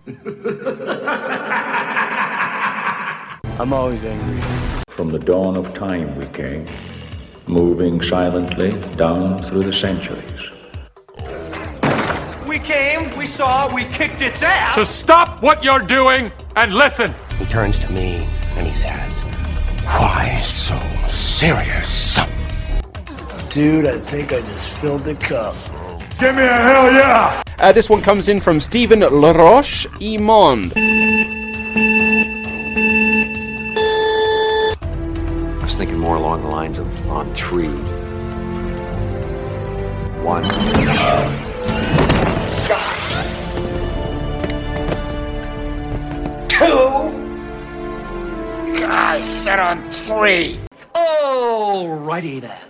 I'm always angry. From the dawn of time we came, moving silently down through the centuries. We came, we saw, we kicked its ass! To stop what you're doing and listen! He turns to me and he says, "Why so serious?" Dude, I think I just filled the cup. Give me a hell yeah! This one comes in from Stephen Laroche Imond. I was thinking more along the lines of on 3. 1. I said on 3. Alrighty then.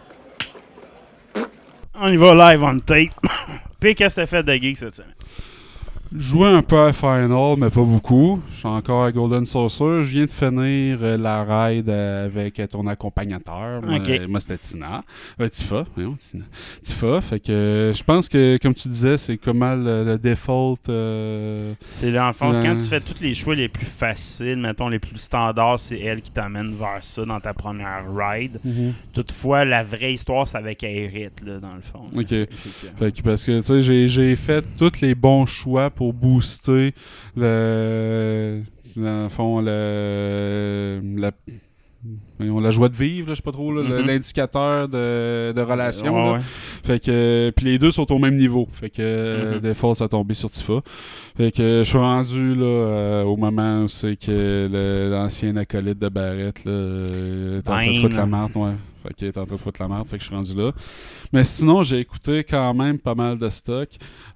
On y va live on tape. Puis qu'est-ce que t'as fait de geek cette semaine? Joué un peu à Final, mais pas beaucoup. Je suis encore à Golden Saucer. Je viens de finir la ride avec ton accompagnateur. Moi, c'était Tina. Tifa. Voyons, Tifa. Fait que je pense que, comme tu disais, c'est comme mal le default. C'est dans le fond, quand tu fais tous les choix les plus faciles, mettons les plus standards, c'est elle qui t'amène vers ça dans ta première ride. Mm-hmm. Toutefois, la vraie histoire, c'est avec Aerith, là, dans le fond. OK. Fait que, parce que, tu sais, j'ai fait tous les bons choix pour booster dans le fond la joie de vivre, là, je sais pas trop, là, l'indicateur de relation. Ouais. Fait que puis les deux sont au même niveau. Fait que des fois ça a tombé sur Tifa. Fait que je suis rendu là au moment où c'est que l'ancien acolyte de Barrett là est en train de foutre la marde, Fait qu'il est en train de foutre la merde, fait que je suis rendu là. Mais sinon, j'ai écouté quand même pas mal de stock.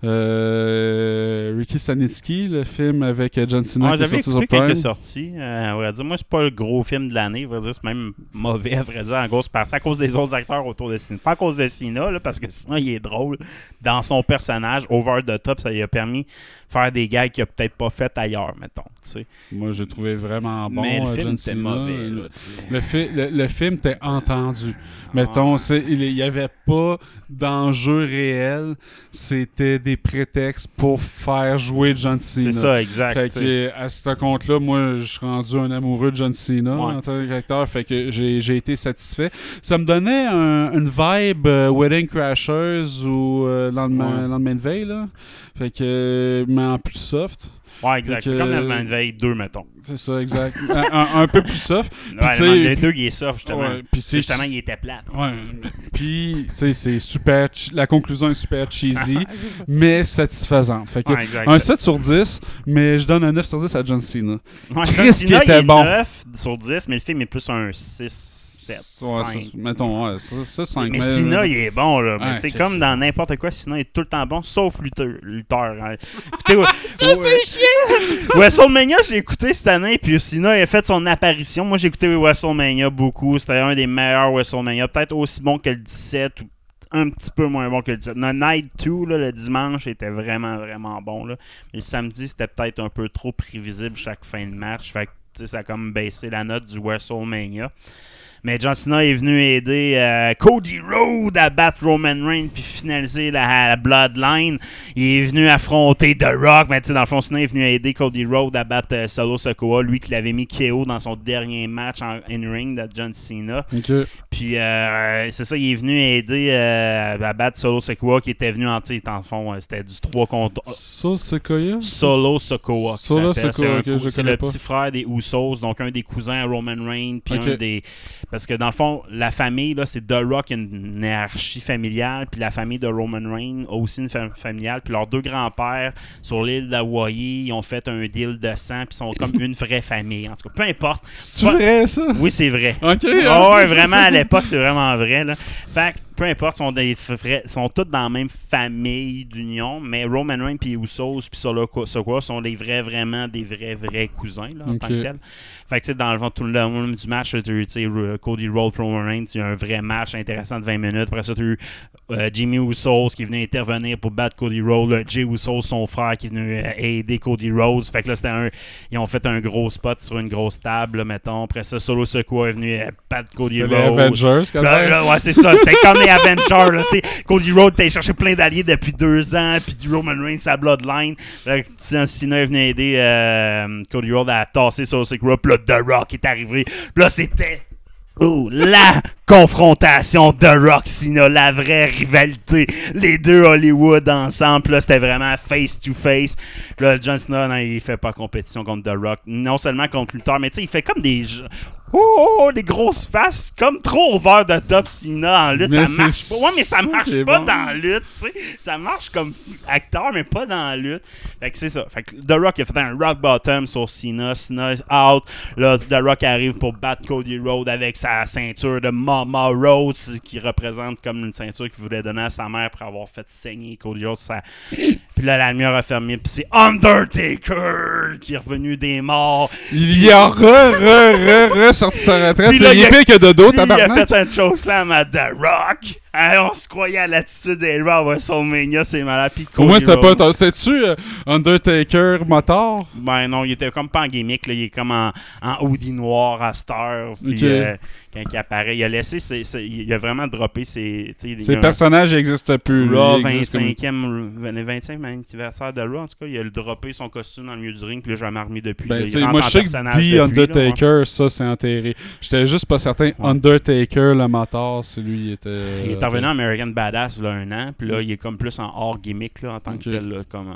Ricky Sanitsky, le film avec John Cena qui est sorti sur Prime. J'avais écouté quand il est sorti. À vrai dire, moi, c'est pas le gros film de l'année. À vrai dire, c'est même mauvais, à vrai dire, en grosse partie, à cause des autres acteurs autour de Cena. Pas à cause de Cena, là, parce que sinon, il est drôle. Dans son personnage, over the top, ça lui a permis de faire des gags qu'il a peut-être pas fait ailleurs, mettons. T'sais. Moi, j'ai trouvé vraiment bon. Mais le film John était Cena. mauvais. Là, le film était entendu. Mettons, il n'y avait pas d'enjeu réel. C'était des prétextes pour faire jouer John Cena. C'est ça, exact. Fait que, à ce compte-là, moi, je suis rendu un amoureux de John Cena en tant qu'acteur. Fait que j'ai été satisfait. Ça me donnait une vibe Wedding Crashers ou Lendemain de veille, là. Fait que, mais en plus soft. Ouais, exact. C'est comme Lendemain de veille 2, mettons. C'est ça, exact. un peu plus soft. Le 2, il est soft, justement. Ouais, justement, il était plat. Ouais. Puis, tu sais, c'est super... la conclusion est super cheesy, mais satisfaisante. Fait que un 7 sur 10, mais je donne un 9 sur 10 à John Cena. Ouais, John Cena, il est bon. 9 sur 10, mais le film est plus un 6. 7, ouais, 5. Ça, mettons, ça 5. Mais Cena, il est bon, là. Mais tu sais, comme ça. dans n'importe quoi, Cena est tout le temps bon, sauf lutteur. Hein. Ça, c'est chiant! WrestleMania, je l'ai écouté cette année, puis Cena a fait son apparition. Moi, j'ai écouté WrestleMania beaucoup. C'était un des meilleurs WrestleMania. Peut-être aussi bon que le 17 ou un petit peu moins bon que le 17. Le Night 2, là, le dimanche, était vraiment, vraiment bon. Là. Mais le samedi, c'était peut-être un peu trop prévisible chaque fin de match. Fait que ça a comme baissé la note du WrestleMania. Mais John Cena est venu aider Cody Rhodes à battre Roman Reigns puis finaliser la Bloodline. Il est venu affronter The Rock. Mais dans le fond, Cena est venu aider Cody Rhodes à battre Solo Sikoa. Lui qui l'avait mis KO dans son dernier match en in-ring de John Cena. Okay. Puis c'est ça, il est venu aider à battre Solo Sikoa qui était venu dans le fond, c'était du 3 contre... Solo Sikoa? Solo Sikoa. Solo Sikoa, c'est le petit frère des Usos, donc un des cousins à Roman Reigns, puis un des... Parce que dans le fond, la famille, là, c'est The Rock, une hiérarchie familiale, puis la famille de Roman Reigns a aussi une familiale, puis leurs deux grands-pères sur l'île d'Hawaï, ils ont fait un deal de sang, puis sont comme une vraie famille. En tout cas, peu importe. C'est vrai, ça? Oui, c'est vrai. OK. Ouais, vraiment, à l'époque, c'est vraiment vrai. Là. Fait que, peu importe, sont tous dans la même famille d'union, mais Roman Reigns puis Usos puis Solo Sikoa sont vraiment des vrais cousins là, en tant que tel. Fait que dans le fond, tout le long du match, tu sais, Cody Rhodes, Roman Reigns, il y a un vrai match intéressant de 20 minutes. Après ça, tu as eu Jimmy Usos qui est venu intervenir pour battre Cody Rhodes, Jey Usos, son frère, qui est venu aider Cody Rhodes. Fait que là, ils ont fait un gros spot sur une grosse table, là, mettons. Après ça, Solo Sikoa est venu battre Cody Rhodes. Les Avengers, quand même. Ouais, c'est ça. C'était comme les Avenger, là, tu sais. Cody Rhodes t'as cherché plein d'alliés depuis 2 ans, puis Roman Reigns, sa Bloodline. Là, Cena est venu aider Cody Rhodes à tasser sur le groupe, là, The Rock est arrivé. Puis là, c'était... la confrontation de Rock Cena, la vraie rivalité, les deux Hollywood ensemble, là c'était vraiment face to face. Là John Cena, non, il fait pas compétition contre The Rock, non seulement contre Luther, mais tu sais il fait comme des des grosses faces, comme trop over the top Cena en lutte, mais ça marche pas. Ouais, mais ça marche pas bon. dans la lutte, tu sais. Ça marche comme acteur, mais pas dans la lutte. Fait que c'est ça. Fait que The Rock a fait un rock bottom sur Cena. Cena out. Là, The Rock arrive pour battre Cody Rhodes avec sa ceinture de Mama Rhodes, qui représente comme une ceinture qu'il voulait donner à sa mère après avoir fait saigner Cody Rhodes. Puis là, la lumière a fermé. Puis c'est Undertaker qui est revenu des morts. Il y a sorti sa retraite. Puis C'est là, pire que Dodo, il a tabarnak. fait un chokeslam à The Rock. Alors, on se croyait à l'attitude des Raw à WrestleMania, c'est malade. Puis Au moins, c'était Cody pas... Rhodes, C'était-tu Undertaker motard? ben non, il était comme pas en gimmick, là. Il est comme en hoodie noir à cette heure. Puis Ok. quand il apparaît, il a laissé il a vraiment droppé ses... Ces personnages n'existent plus. Raw Ils existent 25e anniversaire de Raw, en tout cas, il a droppé son costume dans le milieu du ring, puis là, j'ai jamais remis depuis. Ben, là, tu il sais, rentre moi, en je sais personnage que depuis, The là, Undertaker, ouais. ça, c'est enterré. J'étais juste pas certain. Undertaker, le mentor, c'est lui, il était... Il est revenu à American Badass il y a 1 an, puis là, il est comme plus en hors gimmick, là, en tant que tel, là, comme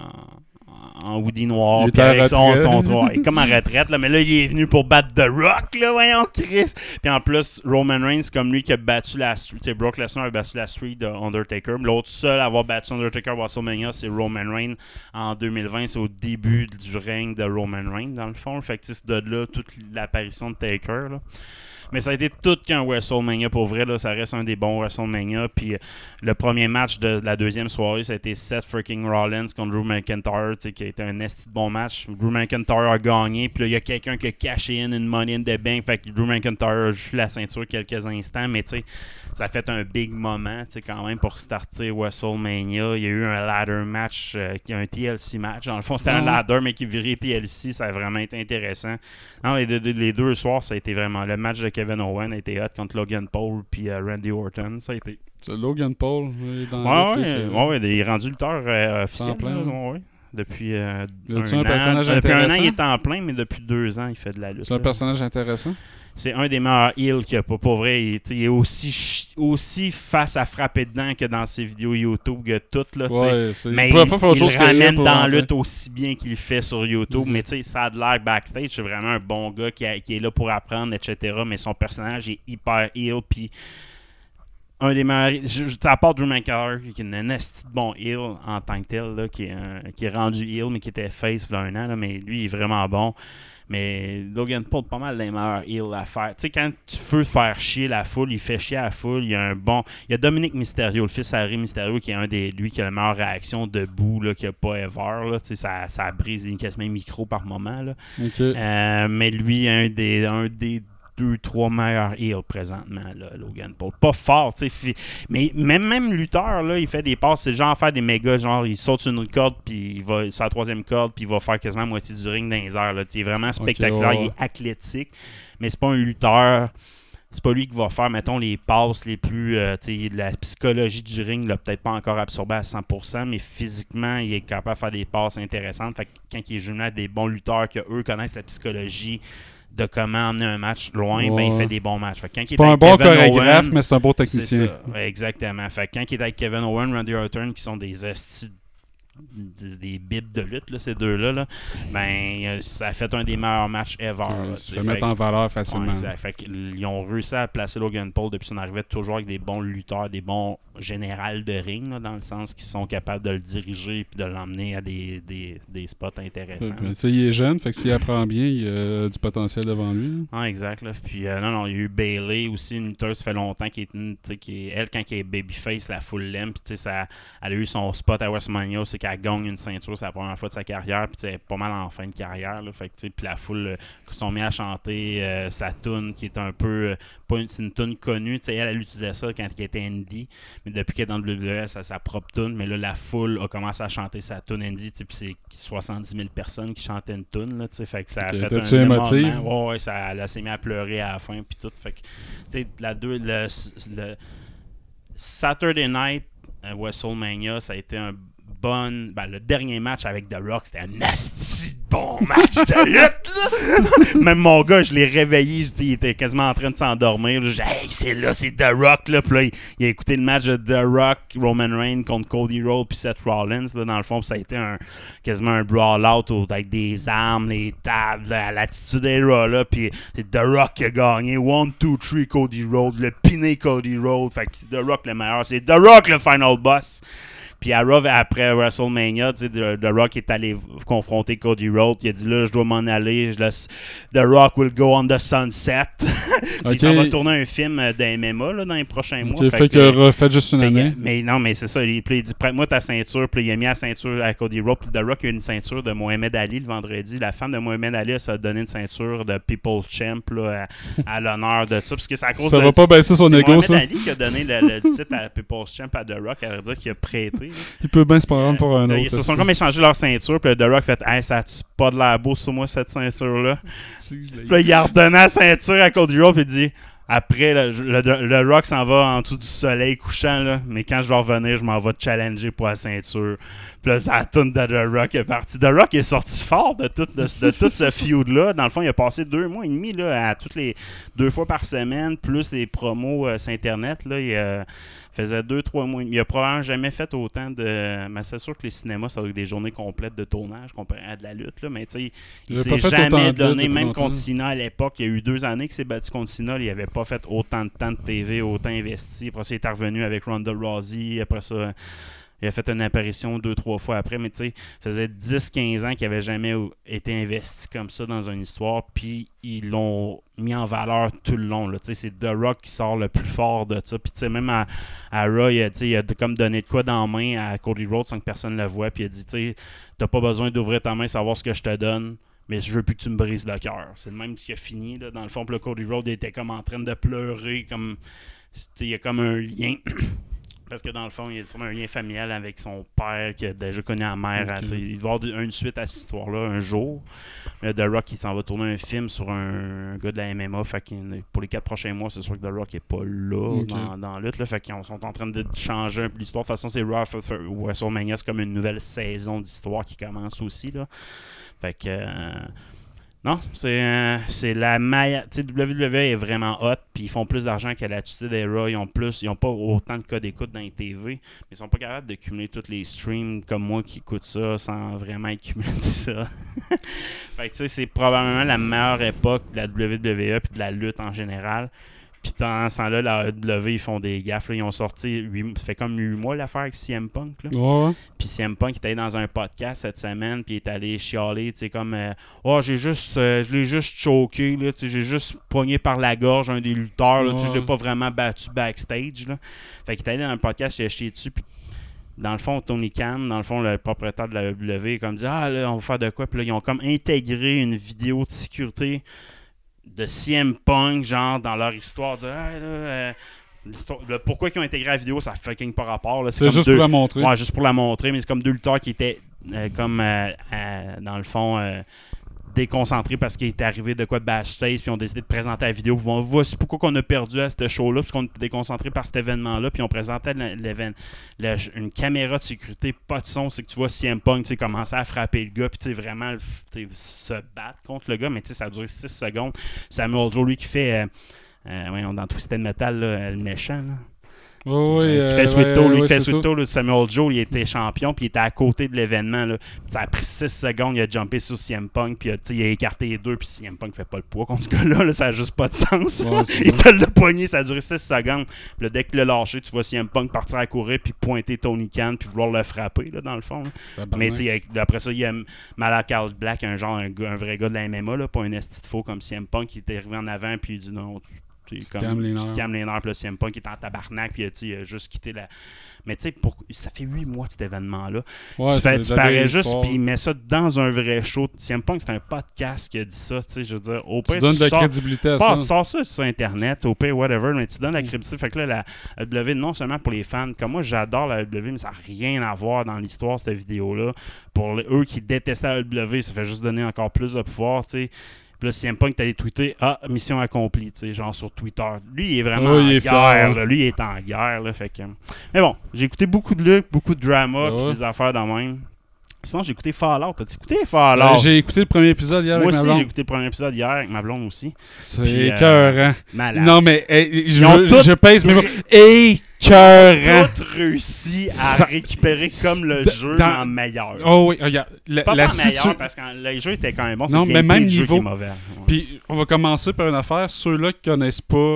en hoodie noir, Il puis est en avec son retraite. il est comme en retraite, là, mais là, il est venu pour battre The Rock, là, voyons, Chris. Puis en plus, Roman Reigns, comme lui qui a battu la Street, tu sais, Brock Lesnar a battu la Street de Undertaker. L'autre seul à avoir battu Undertaker à WrestleMania, c'est Roman Reigns en 2020, c'est au début du règne de Roman Reigns, dans le fond. Fait que c'est de là toute l'apparition de Taker, là. Mais ça a été tout qu'un WrestleMania pour vrai. Là, ça reste un des bons WrestleMania. Puis le premier match de la deuxième soirée, ça a été Seth freaking Rollins contre Drew McIntyre, qui a été un esti de bon match. Drew McIntyre a gagné. Puis là, il y a quelqu'un qui a caché une Money in the Bank. Fait que Drew McIntyre a joué la ceinture quelques instants. Mais tu sais, ça a fait un big moment quand même pour starter WrestleMania. Il y a eu un ladder match, qui est un TLC match. Dans le fond, c'était un ladder, mais qui virait TLC. Ça a vraiment été intéressant. Non, les 2 soirs, ça a été vraiment... Le match de Kevin Owens a été hot contre Logan Paul puis Randy Orton. Ça a été... C'est Logan Paul. Dans ouais, il est rendu lutteur officiel. Plein, ouais. Depuis un personnage an. Depuis 1 an, intéressant? il est en plein, mais depuis 2 ans, il fait de la lutte. C'est un personnage intéressant. C'est un des meilleurs heels qu'il n'y a pas. Pour vrai, il est aussi face à frapper dedans que dans ses vidéos YouTube, que tout. Là, mais il ramène dans la lutte aussi bien qu'il le fait sur YouTube. Mais ça a de l'air backstage. C'est vraiment un bon gars qui est là pour apprendre, etc. Mais son personnage est hyper heel. Puis un des meilleurs... à part Drew McIntyre, qui est un esti de bon heel en tant que tel, là, qui est rendu heel, mais qui était face il y a 1 an. Là, mais lui, il est vraiment bon. Mais Logan Paul, pas mal les meilleurs heels à faire. Tu sais, quand tu veux faire chier la foule, il fait chier la foule. Il y a Dominic Mysterio, le fils à Rey Mysterio, qui est lui qui a la meilleure réaction debout qu'il n'y a pas ever. Là. Tu sais, ça brise quasiment un micro par moment. Là. Okay. Mais lui, un des 2-3 meilleurs heels présentement, là, Logan Paul. Pas fort, tu sais. Mais même lutteur, là, il fait des passes. C'est genre faire des méga, genre, il saute sur une corde, puis il va sur la 3e corde, puis il va faire quasiment la moitié du ring dans les airs. Là. Il est vraiment spectaculaire, okay, ouais. Il est athlétique, mais c'est pas un lutteur. C'est pas lui qui va faire, mettons, les passes les plus... la psychologie du ring, il l'a peut-être pas encore absorbé à 100%, mais physiquement, il est capable de faire des passes intéressantes. Fait que quand il est jumelé à des bons lutteurs, qu'eux connaissent la psychologie de comment emmener un match loin, ben il fait des bons matchs. Fait que quand c'est pas un bon chorégraphe, mais c'est un bon technicien. C'est ça, exactement. Fait que quand il est avec Kevin Owens, Randy Orton, qui sont des des bibles de lutte, là, ces deux-là, là, ben, ça a fait un des meilleurs matchs ever. Ça fait mettre en valeur facilement. Ouais, exact. Fait qu'ils ont réussi à placer Logan Paul depuis son arrivée toujours avec des bons lutteurs, des bons générales de ring, là, dans le sens qu'ils sont capables de le diriger et de l'emmener à des spots intéressants. Il est jeune, fait que s'il apprend bien, il a du potentiel devant lui. Ah, exact. Là. Puis non, il y a eu Bayley aussi, une lutteuse, ça fait longtemps qui elle, quand elle est babyface, la full l'aime. Puis elle a eu son spot à WrestleMania, c'est qu'elle gagne une ceinture, c'est la première fois de sa carrière. Puis elle est pas mal en fin de carrière. Là, fait que puis la foule sont mis à chanter sa tune qui est un peu c'est une tune connue. Elle utilisait ça quand elle était indie, mais depuis qu'elle est dans le WWE, c'est sa propre tune. Mais là, la foule a commencé à chanter sa tune indie. Puis c'est 70 000 personnes qui chantaient une tune. Là, fait que ça a fait un émotif. Ouais, elle s'est mis à pleurer à la fin. Puis tout. Fait que Saturday Night WrestleMania, ça a été un bon... le dernier match avec The Rock, c'était un asti bon match de lutte, là! Même mon gars, je l'ai réveillé, il était quasiment en train de s'endormir. J'ai dit, hey, c'est The Rock, là. Puis là, il a écouté le match de The Rock, Roman Reigns contre Cody Rhodes puis Seth Rollins, là. Dans le fond, ça a été quasiment un brawl-out avec des armes, les tables, à l'attitude era, là. Puis c'est The Rock qui a gagné. 1, 2, 3, Cody Rhodes, le piné Cody Rhodes. Fait que c'est The Rock le meilleur. C'est The Rock le final boss. Puis à Raw, après WrestleMania, The Rock est allé confronter Cody Rhodes. Il a dit là, je dois m'en aller. The Rock will go on the sunset. Puis ça va tourner un film de MMA là, dans les prochains mois. Fait qu'il a refait juste une année. Mais non, mais c'est ça. Il dit prête-moi ta ceinture. Puis il a mis la ceinture à Cody Rhodes. Puis The Rock a eu une ceinture de Mohamed Ali le vendredi. La femme de Mohamed Ali, ça a donné une ceinture de People's Champ là, à l'honneur de ça. Parce que c'est à cause ça va pas baisser son ego, ça. Mohamed Ali qui a donné le titre à People's Champ à The Rock. Elle veut dire qu'il a prêté. Il peut bien se prendre pour un autre. Ils se sont comme échangé leur ceinture. Puis The Rock fait hey, ça a-tu pas de l'air beau sur moi cette ceinture-là? Puis là, il a redonné la ceinture à Cody Rhodes. Puis il dit après, le Rock s'en va en dessous du soleil couchant. Là, mais quand je vais revenir, je m'en vais te challenger pour la ceinture. Puis là, la toune de The Rock est partie. The Rock est sorti fort de tout ce feud-là. Dans le fond, il a passé 2 mois et demi là, à toutes les 2 fois par semaine, plus les promos sur Internet. Là, il faisait 2-3 mois. Il a probablement jamais fait autant de... Mais c'est sûr que les cinémas, ça va être des journées complètes de tournage comparé à de la lutte. Là. Mais tu sais, il s'est jamais donné, même contre Cena à l'époque. Il y a eu 2 années qu'il s'est battu contre Cena. Il n'avait pas fait autant de temps de TV, autant investi. Après ça, il est revenu avec Ronda Rousey. Après ça... Il a fait une apparition 2-3 fois après, mais tu sais, ça faisait 10-15 ans qu'il n'avait jamais été investi comme ça dans une histoire, puis ils l'ont mis en valeur tout le long. Là. C'est The Rock qui sort le plus fort de ça. Puis tu sais, même à Raw, il a comme donné de quoi dans la main à Cody Rhodes sans que personne le voie, puis il a dit, tu sais, t'as pas besoin d'ouvrir ta main, savoir ce que je te donne, mais je veux plus que tu me brises le cœur. C'est le même qui a fini, là. Dans le fond, puis Cody Rhodes était comme en train de pleurer, comme, il y a comme un lien... Parce que dans le fond, il y a sûrement un lien familial avec son père qui a déjà connu la mère. Okay. Il va y avoir une suite à cette histoire-là un jour. The Rock, il s'en va tourner un film sur un gars de la MMA. Fait que pour les 4 prochains mois, c'est sûr que The Rock n'est pas là dans la lutte. Là, fait qu'ils sont en train de changer un peu l'histoire. De toute façon, c'est Raw WrestleMania, c'est comme une nouvelle saison d'histoire qui commence aussi. Là. Fait que... non, c'est la meilleure. Tu sais, WWE est vraiment hot, puis ils font plus d'argent qu'à l'Attitude Era. Ils ont pas autant de codes d'écoute dans les TV, mais ils sont pas capables de cumuler tous les streams comme moi qui écoute ça sans vraiment accumuler ça. Fait que tu sais, c'est probablement la meilleure époque de la WWE puis de la lutte en général. Puis dans ce temps-là, la WWE, ils font des gaffes. Là. Ils ont sorti, ça fait comme 8 mois l'affaire avec CM Punk. Là. Ouais. Puis CM Punk était dans un podcast cette semaine, puis il est allé chialer, tu sais, comme je l'ai juste choqué, là, j'ai juste pogné par la gorge un des lutteurs, là, je l'ai pas vraiment battu backstage. Là. Fait qu'il est allé dans un podcast, il a chié dessus, puis dans le fond, Tony Khan, dans le fond, le propriétaire de la WWE, comme dit là, on va faire de quoi? Puis là, ils ont comme intégré une vidéo de sécurité de CM Punk, genre, dans leur histoire, pourquoi ils ont intégré la vidéo, ça fait pas rapport. Là. C'est juste pour la montrer. Ouais, juste pour la montrer, mais c'est comme 2 lutteurs qui étaient dans le fond déconcentrés parce qu'il était arrivé de quoi de backstage, puis ont décidé de présenter la vidéo. Voici pourquoi qu'on a perdu à ce show-là, parce qu'on était déconcentré par cet événement-là, puis on présentait une caméra de sécurité, pas de son, c'est que tu vois CM Punk commencer à frapper le gars, puis vraiment se battre contre le gars, mais ça a duré 6 secondes. Samuel Joe, lui qui fait dans Twisted Metal, là, le méchant, là. Qui fait Sweet Toe, Samuel Joe, il était champion, puis il était à côté de l'événement. Là. Ça a pris 6 secondes, il a jumpé sur CM Punk, puis il a écarté les deux, puis CM Punk fait pas le poids contre ce gars-là, là, ça a juste pas de sens. Ouais, il te l'a pogné, ça a duré 6 secondes. Puis là, dès qu'il l'a lâché, tu vois CM Punk partir à courir, puis pointer Tony Khan, puis vouloir le frapper, là, dans le fond. Mais après ça, il y a Malachi Black, un vrai gars de la MMA, là, pas un esti de faux comme CM Punk, qui était arrivé en avant, puis il dit non. Tu calmes les nerfs, puis là, CM Punk est en tabarnak, puis il a juste quitté la. Mais tu sais, ça fait 8 mois de cet événement-là. Ouais, tu parais juste, puis il met ça dans un vrai show. CM Punk, c'est un podcast qui a dit ça, tu sais, je veux dire. Au pire, tu donnes de la crédibilité à ça. Tu sors ça sur Internet, au pire, whatever, mais tu donnes la crédibilité. Fait que là, la WWE, non seulement pour les fans, comme moi, j'adore la WWE, mais ça n'a rien à voir dans l'histoire, cette vidéo-là. Pour eux qui détestaient la WWE, ça fait juste donner encore plus de pouvoir, tu sais. Puis là, CM Punk, t'allais tweeter « Ah, mission accomplie », tu sais, genre sur Twitter. Lui, il est vraiment en guerre, là. Lui, il est en guerre, là, fait que... Mais bon, j'ai écouté beaucoup de luttes, beaucoup de drama, puis des affaires dans même. Sinon, j'ai écouté Fallout. T'as-tu écouté Fallout? J'ai écouté le premier épisode hier avec ma blonde. Moi aussi, j'ai écouté le premier épisode hier avec ma blonde aussi. C'est écœurant. Malade. Non, mais je pèse mes mots. Écœurant. Tout réussi à récupérer comme le jeu en meilleur. Oh oui, regarde. Pas meilleur, parce que le jeu était quand même bon. Non, mais même niveau. Mauvais. Ouais. Puis, on va commencer par une affaire. Ceux-là qui connaissent pas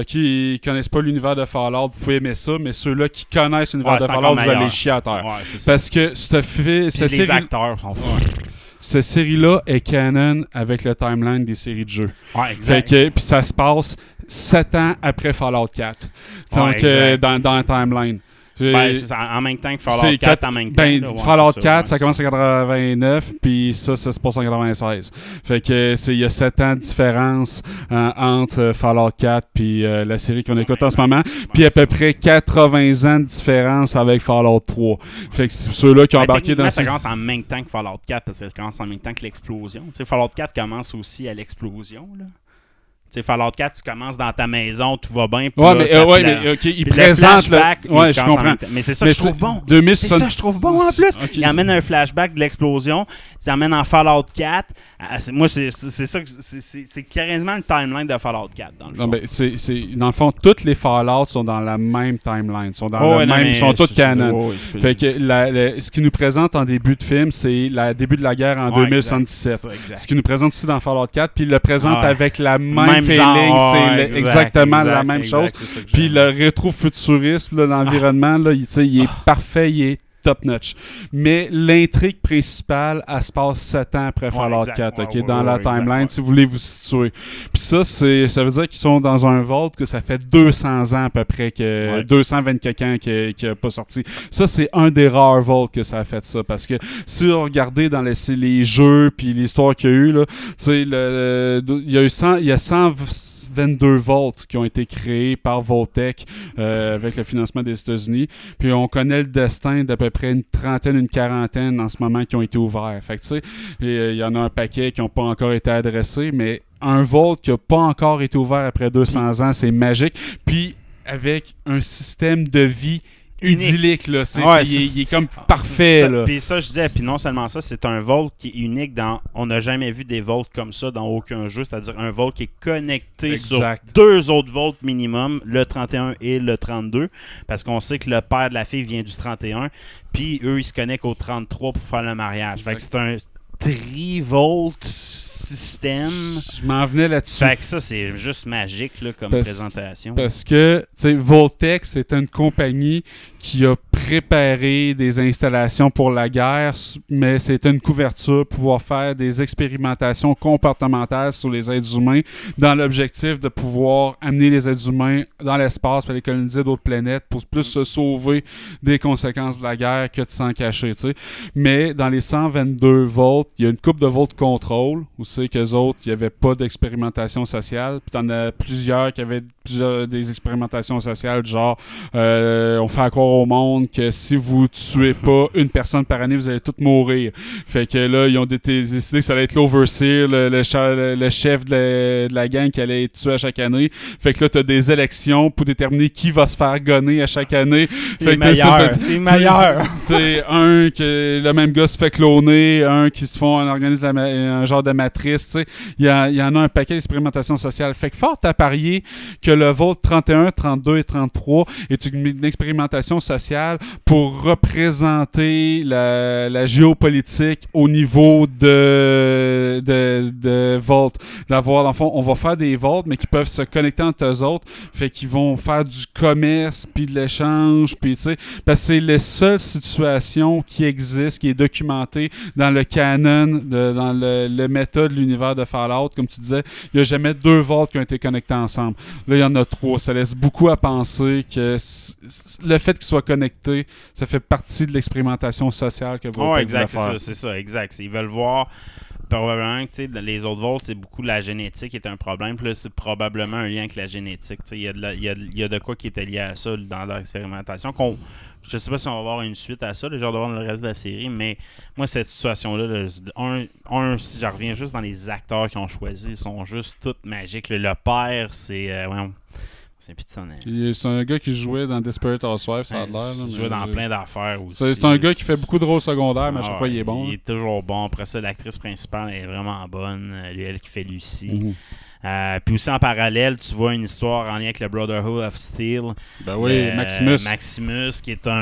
l'univers de Fallout, vous pouvez aimer ça, mais ceux-là qui connaissent l'univers de Fallout, vous allez chier à terre. Ouais, parce que les acteurs sont cette série-là est canon avec le timeline des séries de jeux. Ouais, exact. Puis ça se passe 7 ans après Fallout 4. Donc, dans le timeline. C'est ça, en même temps que Fallout 4 en même temps. Fallout 4, ça commence en 89, puis ça se passe en 96. Fait que il y a 7 ans de différence entre Fallout 4 puis la série qu'on écoute en ce moment, puis à peu près 80 ans de différence avec Fallout 3. Fait que c'est ceux-là qui ont embarqué dans ça commence en même temps que Fallout 4, parce que ça commence en même temps que l'explosion. Tu sais, Fallout 4 commence aussi à l'explosion, là. Tu sais, Fallout 4, tu commences dans ta maison, tout va bien. Ouais, mais OK, il présente le flashback. Ouais, je comprends. Mais c'est ça que je trouve bon. 2070... C'est ça que je trouve bon en plus. Okay. Il amène un flashback de l'explosion. Il amène en Fallout 4. Moi, c'est ça que c'est carrément le timeline de Fallout 4 dans le fond. Non, mais dans le fond, toutes les Fallout sont dans la même timeline. Sont dans le même, sont toutes canon. Fait que ce qui nous présente en début de film, c'est le début de la guerre en 2077. Ce qui nous présente aussi dans Fallout 4, puis il le présente avec la même feeling, c'est exactement la même chose. Puis le rétro-futurisme, l'environnement, il est parfait, il est top-notch. Mais l'intrigue principale, elle se passe 7 ans après Fallout 4, dans la timeline, si vous voulez vous situer. Puis ça veut dire qu'ils sont dans un vault que ça fait 200 ans à peu près, 224 ans qui n'a pas sorti. Ça, c'est un des rares vaults que ça a fait ça, parce que si vous regardez dans les jeux puis l'histoire qu'il y a eu, là, il y a 122 volts qui ont été créés par Vault-Tec avec le financement des États-Unis. Puis on connaît le destin d'à peu près une trentaine, une quarantaine en ce moment qui ont été ouverts. Fait que tu sais, il y en a un paquet qui n'ont pas encore été adressés, mais un Vault qui n'a pas encore été ouvert après 200 ans, c'est magique. Puis avec un système de vie idyllique, là. Il est comme parfait, là. Puis ça, je disais, puis non seulement ça, c'est un Vault qui est unique on n'a jamais vu des Vaults comme ça dans aucun jeu, c'est-à-dire un Vault qui est connecté sur 2 autres Vaults minimum, le 31 et le 32, parce qu'on sait que le père de la fille vient du 31, puis eux, ils se connectent au 33 pour faire le mariage. Fait que c'est un tri-Vault système. Je m'en venais là-dessus. Fait que ça, c'est juste magique là, comme présentation. Parce que, tu sais, Vault-Tec, c'est une compagnie qui a préparé des installations pour la guerre, mais c'est une couverture pour pouvoir faire des expérimentations comportementales sur les êtres humains dans l'objectif de pouvoir amener les êtres humains dans l'espace pour aller coloniser d'autres planètes pour plus se sauver des conséquences de la guerre que de s'en cacher, tu sais. Mais dans les 122 volts, il y a une coupe de volts contrôle où c'est qu'eux autres, il n'y avait pas d'expérimentation sociale. Puis t'en as plusieurs qui avaient des expérimentations sociales, genre on fait croire au monde que si vous tuez pas une personne par année, vous allez tous mourir. Fait que là, ils ont décidé que ça allait être l'Overseer, le chef de la gang qui allait être tué à chaque année. Fait que là, t'as des élections pour déterminer qui va se faire gonner à chaque année. C'est meilleur. C'est un que le même gars se fait cloner, un qui se font organise un genre de matrice, tu sais. Il y en a un paquet d'expérimentations sociales. Fait que fort à parier que le vote 31, 32 et 33 est une expérimentation sociale pour représenter la géopolitique au niveau de Vault. D'avoir, dans le fond, on va faire des Vaults, mais qui peuvent se connecter entre eux autres. Fait qu'ils vont faire du commerce, puis de l'échange, puis tu sais, parce que c'est la seule situation qui existe, qui est documentée dans le canon, dans le méta de l'univers de Fallout. Comme tu disais, il n'y a jamais 2 Vaults qui ont été connectés ensemble. Là, il y en a 3. Ça laisse beaucoup à penser que le fait qu'ils soient connectés, ça fait partie de l'expérimentation sociale que Vault-Tec voulait faire. C'est ça, exact. Ils veulent voir probablement que dans les autres Vaults, c'est beaucoup la génétique qui est un problème. Puis là, c'est probablement un lien avec la génétique. Il y a de quoi qui était lié à ça dans leur expérimentation. Je sais pas si on va avoir une suite à ça, le genre de voir le reste de la série, mais moi, cette situation-là, si je reviens juste dans les acteurs qu'ils ont choisis, ils sont juste tous magiques. Le père, c'est... C'est un gars qui jouait dans Desperate Housewives, ça a l'air. Il jouait dans plein d'affaires aussi. C'est un gars qui fait beaucoup de rôles secondaires, mais à chaque fois, il est bon. Il est toujours bon. Après ça, l'actrice principale est vraiment bonne. Elle qui fait Lucie. Puis aussi en parallèle, tu vois une histoire en lien avec le Brotherhood of Steel. Ben oui, Maximus. Maximus, qui est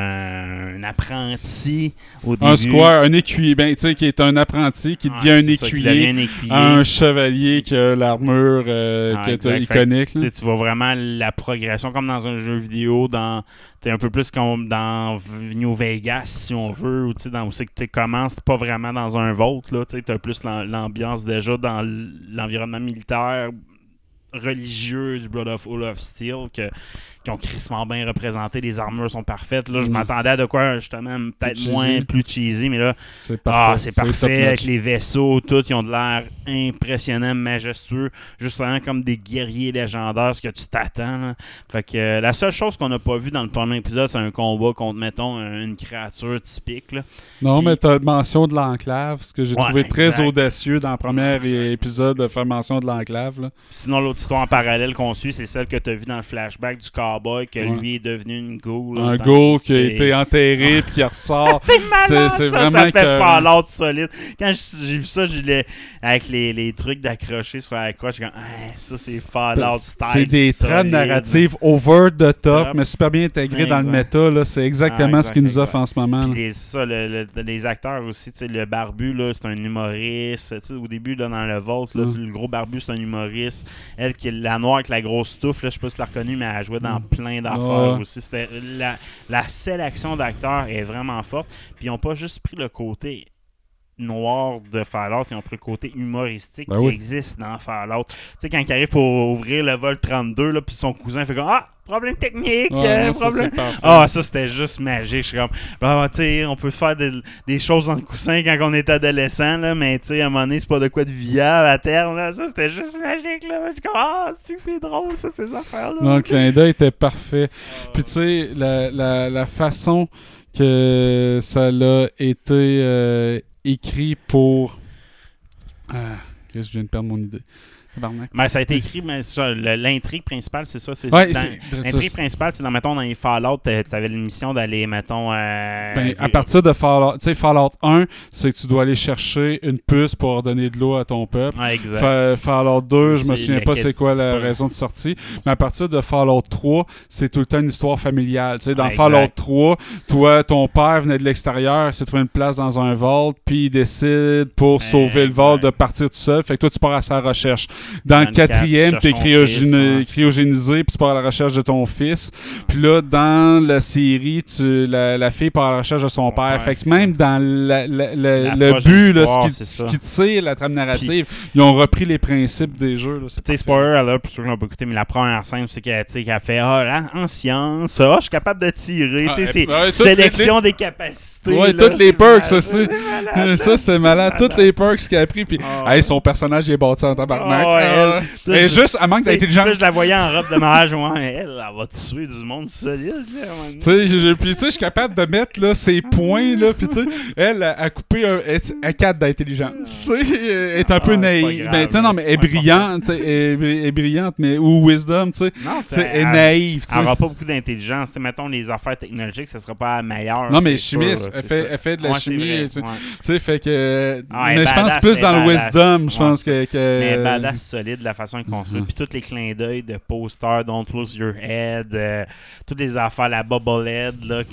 un apprenti au début. Un squire, un écuyer. Ben, tu sais, qui est un apprenti, qui devient un écuyer. Un chevalier qui a l'armure qui est iconique. Tu vois vraiment la progression, comme dans un jeu vidéo, t'es un peu plus comme dans New Vegas, si on veut, ou où c'est que tu commences, t'es pas vraiment dans un Vault, là, t'as plus l'ambiance déjà dans l'environnement militaire religieux du Brotherhood of Steel qui ont crissement bien représenté, les armures sont parfaites. Là, je m'attendais à de quoi, justement, peut-être moins plus cheesy, mais là, c'est parfait. C'est parfait avec les vaisseaux, tout, ils ont de l'air impressionnant, majestueux, justement comme des guerriers légendaires, ce que tu t'attends. Là. Fait que la seule chose qu'on n'a pas vu dans le premier épisode, c'est un combat contre, mettons, une créature typique. Là. Non, mais tu as mention de l'enclave, ce que j'ai trouvé très audacieux dans le premier épisode de faire mention de l'enclave. Là. Sinon, l'autre histoire en parallèle qu'on suit, c'est celle que tu as vue dans le flashback du cowboy, que lui est devenu une ghoul. Un ghoul qui a été enterré puis qui ressort. C'est malade, c'est ça, vraiment ça fait Fallout solide. Quand j'ai vu ça, avec les trucs d'accrocher sur la croix, je suis comme, ça c'est Fallout style. C'est des trames narratives over the top, mais super bien intégrées dans le méta. Là. C'est exactement ce qu'ils nous offrent en ce moment. Les acteurs aussi, le barbu, là, c'est un humoriste. Au début, là, dans le Vault, là, le gros barbu, c'est un humoriste. Elle, qui est la noire avec la grosse touffe, là, je sais pas si tu l'as reconnue, mais elle jouait dans plein d'affaires aussi. C'était la sélection d'acteurs est vraiment forte. Puis ils n'ont pas juste pris le côté noir de Fallout, ils ont pris le côté humoristique qui existe dans Fallout. Tu sais, quand il arrive pour ouvrir le vol 32, là, puis son cousin fait comme problème technique, problème. Ça c'était juste magique. Je suis comme, tu sais, on peut faire des choses dans le coussin quand on est adolescent, là, mais tu sais, à un moment donné, c'est pas de quoi de viable à terme, là. Ça c'était juste magique, là. Je suis comme, c'est drôle, ça, ces affaires-là. Non, le clin d'œil était parfait. Puis tu sais, la façon que ça l'a été écrit pour. Je viens de perdre mon idée. Mais ça a été écrit, mais l'intrigue principale, c'est ça. L'intrigue principale, c'est mettons, dans les Fallout, t'avais une mission d'aller, mettons... à partir de Fallout, tu sais, Fallout 1, c'est que tu dois aller chercher une puce pour donner de l'eau à ton peuple. Exact. Fallout 2, je me souviens pas c'est quoi la raison de sortie, mais à partir de Fallout 3, c'est tout le temps une histoire familiale. Tu sais, dans Fallout 3, toi, ton père venait de l'extérieur, s'est trouvé une place dans un Vault, puis il décide pour sauver le Vault de partir tout seul, fait que toi, tu pars à sa recherche. Dans le 4e, t'es cryogénisé, puis tu pars à la recherche de ton fils. Puis là, dans la série, la fille part à la recherche de son père. Fait que même dans le but, là, ce qui tire la trame narrative, ils ont repris les principes des jeux. Tu sais, spoiler alert, pour ceux qui l'ont pas écouté, mais la première scène, c'est qu'elle fait là, en science, je suis capable de tirer. Tu sais, c'est sélection des capacités. Ouais, toutes les perks, ça, c'était malade. Toutes les perks qu'elle a pris. Puis, son personnage, il est bâti en tabarnak. Et juste, à manque d'intelligence. Je la voyais en robe de mariage, elle va tuer du monde solide. Tu sais, je suis capable de mettre là, ses points, là, puis tu sais, elle a coupé un 4 d'intelligence. Tu sais, elle est un peu naïve. Ben, non, mais elle est brillante, elle est brillante, mais ou wisdom, tu sais, elle est naïve. Elle n'aura pas beaucoup d'intelligence. Mettons, les affaires technologiques, ça sera pas la meilleure. Non, mais chimiste, elle fait de la chimie, tu sais, fait que. Mais je pense plus dans le wisdom, je pense que. Mais badass solide, la façon de construire. Puis tous les clins d'œil de posters, Don't Lose Your Head, toutes les affaires, la bobblehead là,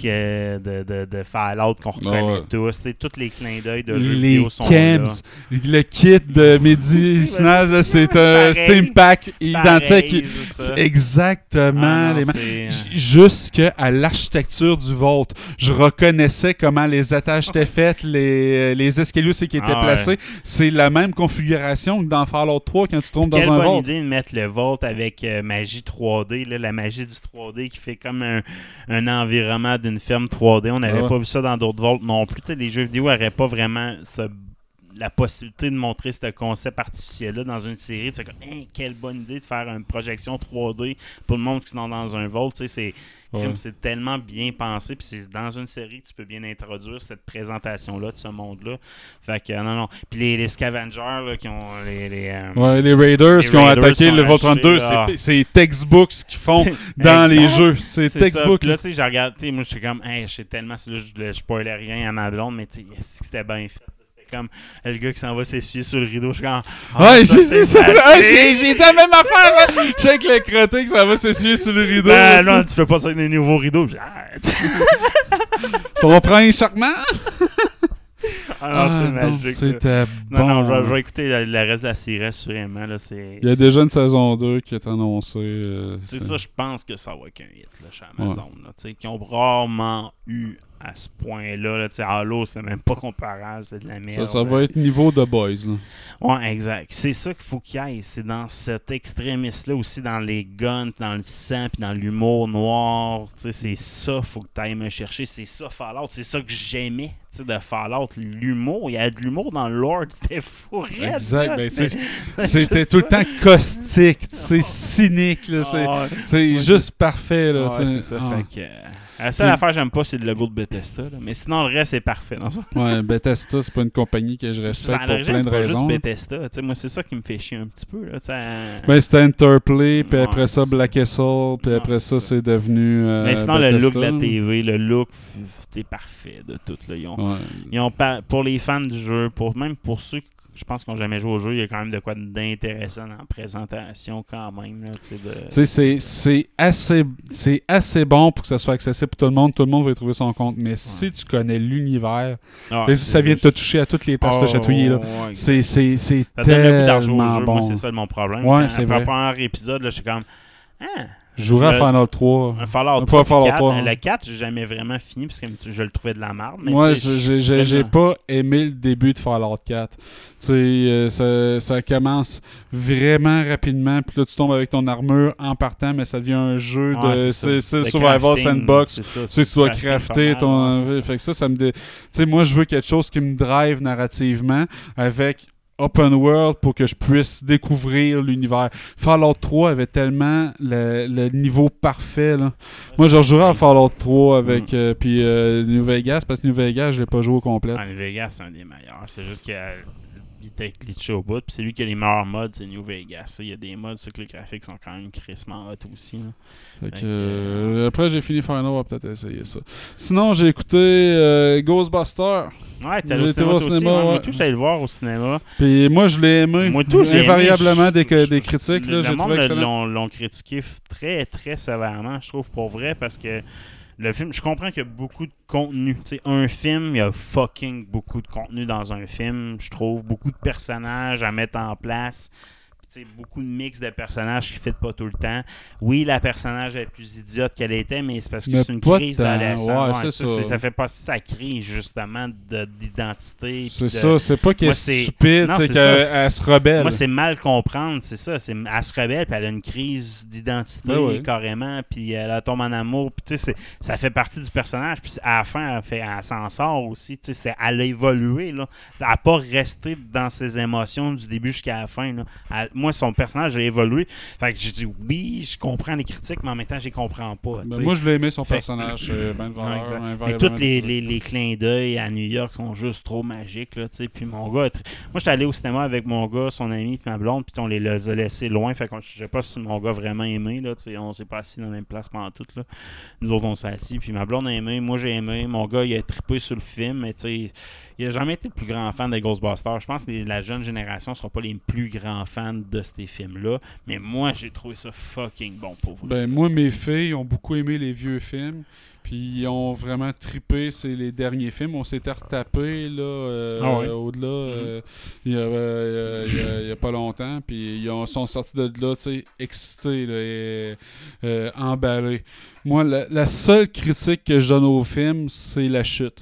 de Fallout qu'on reconnaît tous. Tous les clins d'œil de jeux vidéo sont là. Le kit de médicinal, c'est un Steam Pack identique. Exactement. Jusqu'à l'architecture du Vault. Je reconnaissais comment les étages étaient faits, les escaliers aussi qui étaient placés. C'est la même configuration que dans Fallout 3 quand tu tombes dans un Vault. Quelle bonne idée de mettre le Vault avec magie 3D, là, la magie du 3D qui fait comme un environnement d'une ferme 3D. On n'avait pas vu ça dans d'autres Vaults non plus. T'sais, les jeux vidéo n'auraient pas vraiment la possibilité de montrer ce concept artificiel-là dans une série, tu fais comme, quelle bonne idée de faire une projection 3D pour le monde qui sont dans un vol. Tu sais, c'est tellement bien pensé. Puis c'est dans une série que tu peux bien introduire cette présentation-là de ce monde-là. Fait que, non. Puis les Scavengers là, qui ont les Raiders qui ont attaqué le Vol 32, c'est textbooks qu'ils font dans les jeux. C'est textbook. Là, tu sais, j'ai regardé, moi, je suis comme, je sais tellement, là, je spoilais rien à ma blonde, mais tu sais, c'était bien fait. Comme le gars qui s'en va s'essuyer sur le rideau. Je suis comme. J'ai la même affaire. Là. Check le crotté qui s'en va s'essuyer sur le rideau. Non, tu fais pas ça avec des nouveaux rideaux. Arrête. Ton prince charmant. C'est magique. C'était bon. Non, je vais écouter le reste de la série, assurément. Là, il y a déjà une saison 2 qui est annoncée. C'est ça, je pense que ça va être un hit là, chez Amazon. Là, qui ont rarement eu à ce point-là. Là, Halo, c'est même pas comparable, c'est de la merde. Ça va être niveau de Boys. Là. Ouais, exact. C'est ça qu'il faut qu'il y ait. C'est dans cet extrémiste-là aussi, dans les guns, dans le sang, puis dans l'humour noir. C'est ça qu'il faut que tu ailles me chercher. C'est ça, Fallout. C'est ça que j'aimais de Fallout. L'humour. Il y a de l'humour dans le lore. C'était fou. Exact. Ben, c'était tout le temps caustique. C'est cynique. Là, c'est juste parfait. Là, c'est ça. Fait que... La seule affaire que j'aime pas, c'est le logo de Bethesda. Là. Mais sinon, le reste, c'est parfait. Ouais, Bethesda, c'est pas une compagnie que je respecte pour plein de raisons. C'est juste Bethesda. T'sais, moi, c'est ça qui me fait chier un petit peu. Là, ben, c'était Interplay, puis après ça, Black Castle, puis après ça, c'est devenu mais sinon, Bethesda. le look de la TV, le look, c'est parfait de tout. Là. Ils ont pour les fans du jeu, même pour ceux qui je pense qu'ils n'ont jamais joué au jeu, il y a quand même de quoi d'intéressant dans la présentation quand même. Là, c'est assez bon pour que ça soit accessible pour tout le monde. Tout le monde va y trouver son compte. Mais si tu connais l'univers, si ça vient de te toucher à toutes les places de chatouiller, là, c'est tellement bon. Moi, c'est ça mon problème. Ouais, c'est vrai. Après le premier épisode, là, je suis comme... Je jouerais à Fallout 3. Fallout 3, 4. Le 4, j'ai jamais vraiment fini parce que je le trouvais de la merde. Moi, j'ai pas aimé le début de Fallout 4. Ça commence vraiment rapidement, puis là, tu tombes avec ton armure en partant, mais ça devient un jeu de survival sandbox. Tu dois crafter ton... Fait que ça me... moi, je veux quelque chose qui me drive narrativement avec... open world pour que je puisse découvrir l'univers. Fallout 3 avait tellement le niveau parfait. Là. Moi, je rejouerais à Fallout 3 avec puis New Vegas, parce que New Vegas, je l'ai pas joué au complet. New Vegas, c'est un des meilleurs. C'est juste qu'il était glitché au bout. Puis c'est lui qui a les meilleurs mods, c'est New Vegas. Il y a des mods, c'est que les graphiques sont quand même crissement hot aussi. Là. Après, j'ai fini Final, on va peut-être essayer ça. Sinon, j'ai écouté Ghostbusters. Ouais, t'as allé au cinéma aussi. Moi, tout, j'allais le voir au cinéma. Puis moi, je l'ai aimé. Moi, tout, invariablement des critiques. Là, j'ai trouvé excellent. L'ont critiqué très, très sévèrement, je trouve, pour vrai, parce que le film, je comprends qu'il y a beaucoup de contenu. T'sais, un film, il y a fucking beaucoup de contenu dans un film, je trouve. Beaucoup de personnages à mettre en place. Beaucoup de mix de personnages qui ne fit pas tout le temps. Oui, la personnage est plus idiote qu'elle était, mais c'est parce que c'est une crise d'adolescence. Ça fait pas sa crise, justement, d'identité. C'est ça, c'est pas qu'elle est stupide, c'est qu'elle se rebelle. Moi, c'est mal comprendre, c'est ça. Elle se rebelle, puis elle a une crise d'identité, carrément, puis elle tombe en amour. Puis ça fait partie du personnage. Puis à la fin, elle s'en sort aussi. Elle a évolué. Là. Elle n'a pas resté dans ses émotions du début jusqu'à la fin. Là. Moi, son personnage a évolué. Fait que j'ai dit oui, je comprends les critiques, mais en même temps, je les comprends pas. Moi, je l'ai aimé, son personnage. Mais tous les clins d'œil à New York sont juste trop magiques. Là, puis mon gars, moi, j'étais allé au cinéma avec mon gars, son ami, puis ma blonde, puis on les a laissés loin. Fait que je sais pas si mon gars a vraiment aimé. Là, on s'est pas assis dans la même place pendant tout. Là. Nous autres, on s'est assis. Puis ma blonde a aimé, moi, j'ai aimé. Mon gars, il a trippé sur le film, mais il n'a jamais été le plus grand fan de Ghostbusters. Je pense que la jeune génération ne sera pas les plus grands fans de ces films-là. Mais moi, j'ai trouvé ça fucking bon pour vous. Moi, mes filles ont beaucoup aimé les vieux films. Puis ils ont vraiment trippé, c'est les derniers films. On s'était retapé là, au-delà il y a pas longtemps. Puis ils sont sortis de là excités là, et emballés. Moi, la seule critique que je donne au film, c'est la chute.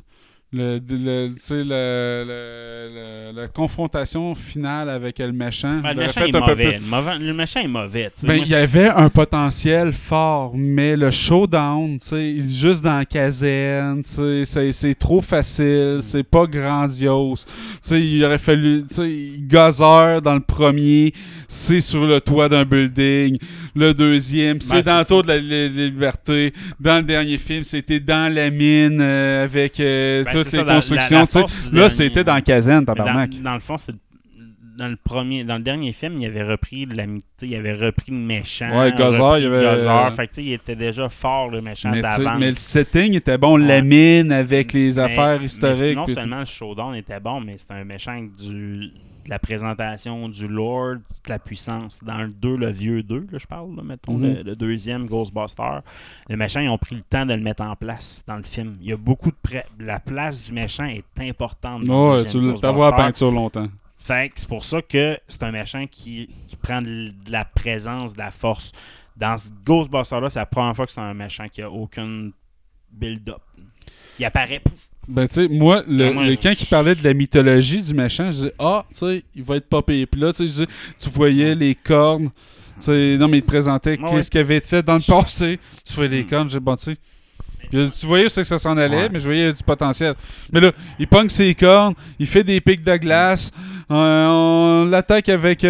la confrontation finale avec le méchant. Le méchant est mauvais. Le méchant est mauvais. Il y avait un potentiel fort, mais le showdown, juste dans la caserne, c'est trop facile, c'est pas grandiose. Il aurait fallu, Gozer dans le premier, c'est sur le toit d'un building. Le deuxième, c'est dans le tour de la liberté. Dans le dernier film, c'était dans la mine avec toutes les constructions. Là, c'était dans la caserne, tabarnak. Dans le fond, c'est dans le dernier film, il avait repris il avait repris le méchant. Ouais, Gozer, il avait Gozer. Fait que il était déjà fort le méchant d'avance. Mais le setting était bon, la mine avec les affaires historiques. Non seulement le showdown était bon, mais c'était un méchant avec de la présentation du lore, de la puissance. Dans le 2, le vieux 2, là, je parle, là, mettons, le deuxième Ghostbuster, le méchant, ils ont pris le temps de le mettre en place dans le film. Il y a beaucoup la place du méchant est importante dans le tu vas voir la peinture longtemps. Fait que c'est pour ça que c'est un méchant qui prend de la présence, de la force. Dans ce Ghostbuster-là, c'est la première fois que c'est un méchant qui a aucun build-up. Il apparaît, pouf. Ben, tu sais, moi, quand il parlait de la mythologie du méchant, je disais, tu sais, il va être popé. Puis là, tu sais, tu voyais les cornes. Non, mais il te présentait qu'est-ce qu'il avait fait dans le passé. Tu voyais les cornes, j'ai bon, tu sais. Tu voyais où c'est que ça s'en allait, mais je voyais du potentiel. Mais là, il pogne ses cornes, il fait des pics de glace, on l'attaque avec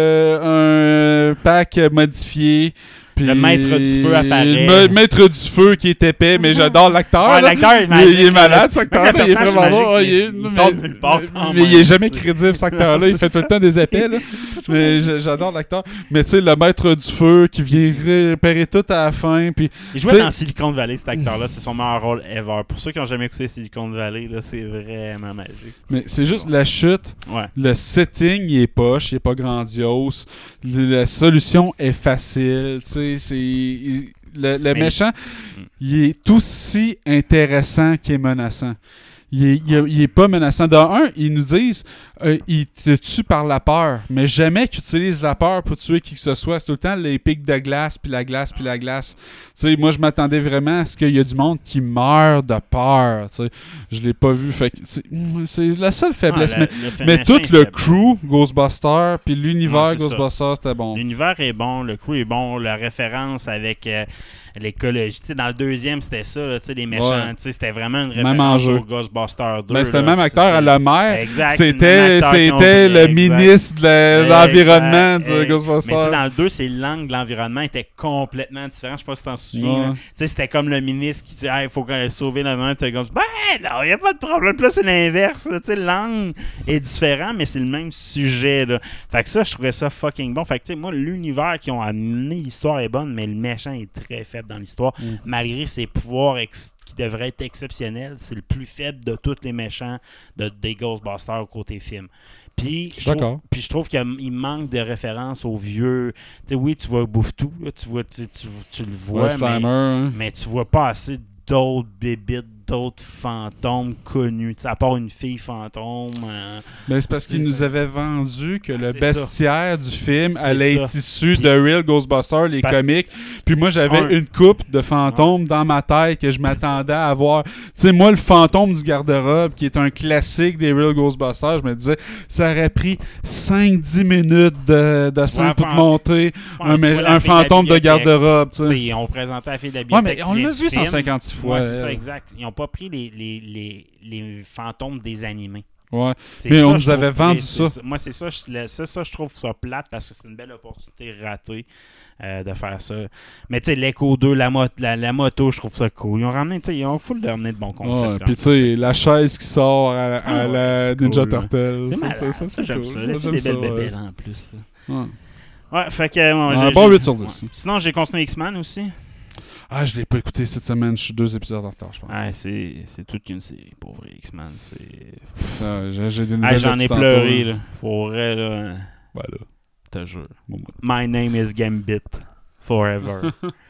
un pack modifié. Puis le maître du feu apparaît. Le maître du feu qui est épais, mais j'adore l'acteur. Ouais, l'acteur il est malade, cet acteur-là. Il est vraiment là. Il sort de nulle part. Mais il est jamais crédible, cet acteur-là. Il fait tout le temps des épais. Là. Mais j'adore l'acteur. Mais tu sais, le maître du feu qui vient repérer tout à la fin. Puis, il jouait dans Silicon Valley, cet acteur-là. C'est son meilleur rôle ever. Pour ceux qui n'ont jamais écouté Silicon Valley, là, c'est vraiment magique. Mais c'est juste la chute. Ouais. Le setting, il est poche. Il est pas grandiose. La solution est facile. Tu sais. Le méchant, il est aussi intéressant qu'il est menaçant. Il est pas menaçant. Dans un, ils nous disent il te tue par la peur, mais jamais qu'ils utilisent la peur pour tuer qui que ce soit. C'est tout le temps les pics de glace, puis la glace, puis la glace. T'sais, moi, je m'attendais vraiment à ce qu'il y a du monde qui meurt de peur. T'sais. Je l'ai pas vu. Fait que c'est la seule faiblesse. Mais tout le crew Ghostbuster, puis l'univers Ghostbuster, c'était bon. L'univers est bon, le crew est bon, la référence avec l'écologie. T'sais, dans le deuxième, c'était ça, là, les méchants. C'était vraiment une référence au Ghostbuster 2. C'était le même acteur à la mer. Exact. C'était le ministre de l'environnement du Ghostbuster. Mais dans le 2, c'est l'angle de l'environnement était complètement différent. Je sais pas si tu t'en souviens. C'était comme le ministre qui dit il faut sauver le monde. Ben non, il n'y a pas de problème. Puis là, c'est l'inverse. L'angle est différent, mais c'est le même sujet. Là. Fait que ça, je trouvais ça fucking bon. Fait que moi, l'univers qu'ils ont amené, l'histoire est bonne, mais le méchant est très faible dans l'histoire. Malgré ses pouvoirs qui devrait être exceptionnel, c'est le plus faible de tous les méchants des Ghostbusters au côté film. Puis je trouve qu'il manque de références aux vieux. Oui, tu vois Bouffe-Tout, tu le vois, mais tu vois pas assez d'autres bébites, d'autres fantômes connus, à part une fille fantôme. Ben, c'est parce qu'il nous avait vendu que le bestiaire du film allait être issu de Real Ghostbusters, les comics. Puis moi, j'avais une coupe de fantômes dans ma tête que je m'attendais à voir. Tu sais, moi, le fantôme du garde-robe, qui est un classique des Real Ghostbusters, je me disais, ça aurait pris 5-10 minutes de scène pour monter un fantôme de garde-robe. Ils ont présenté la fille de la bibliothèque. Ouais, mais on l'a vu 156 fois. C'est ça, exact. Ils n'ont pas pris les fantômes des animés. Ouais, mais on nous avait vendu ça. Moi, c'est ça, je trouve ça plate parce que c'est une belle opportunité ratée de faire ça. Mais tu sais, l'Echo 2, la moto, je trouve ça cool. Ils ont full de ramener de bons concepts. Ouais, puis tu sais, la chaise qui sort à la Ninja cool, Turtle. Ça, j'aime cool. ça. Il y a des belles bébelles en plus. Ouais, fait que... un bon 8 sur 10. Sinon, j'ai continué X-Men aussi. Ah, je l'ai pas écouté cette semaine. Je suis 2 épisodes en retard, je pense. Ah, c'est toute une série. Pour vrai, X-Men, c'est... J'ai des nouvelles j'en ai pleuré, là. Pour vrai, là. Voilà. Je te jure. My name is Gambit. Forever.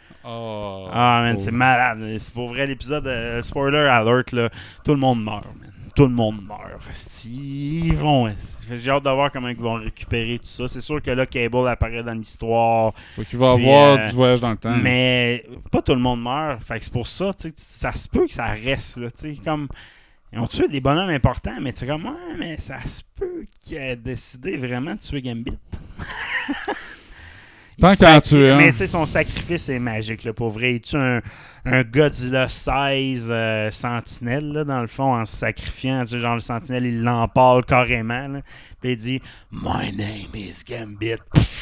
Man, c'est malade. C'est pour vrai, l'épisode... spoiler alert, là. Tout le monde meurt, man. Tout le monde meurt. Ils vont... J'ai hâte de voir comment ils vont récupérer tout ça. C'est sûr que là, Cable apparaît dans l'histoire. Donc, il va avoir du voyage dans le temps. Mais pas tout le monde meurt. Fait que c'est pour ça, ça se peut que ça reste. Là, comme Ils ont tué des bonhommes importants, mais tu fais comme, ouais, mais ça se peut qu'il ait décidé vraiment de tuer Gambit. Tant qu'à en tuer un. Mais tu sais, son sacrifice est magique, le pauvre. Il tue un Godzilla 16 sentinelle, là, dans le fond, en se sacrifiant. Tu sais, genre, le sentinelle, il l'empale carrément. Là. Puis il dit « My name is Gambit ».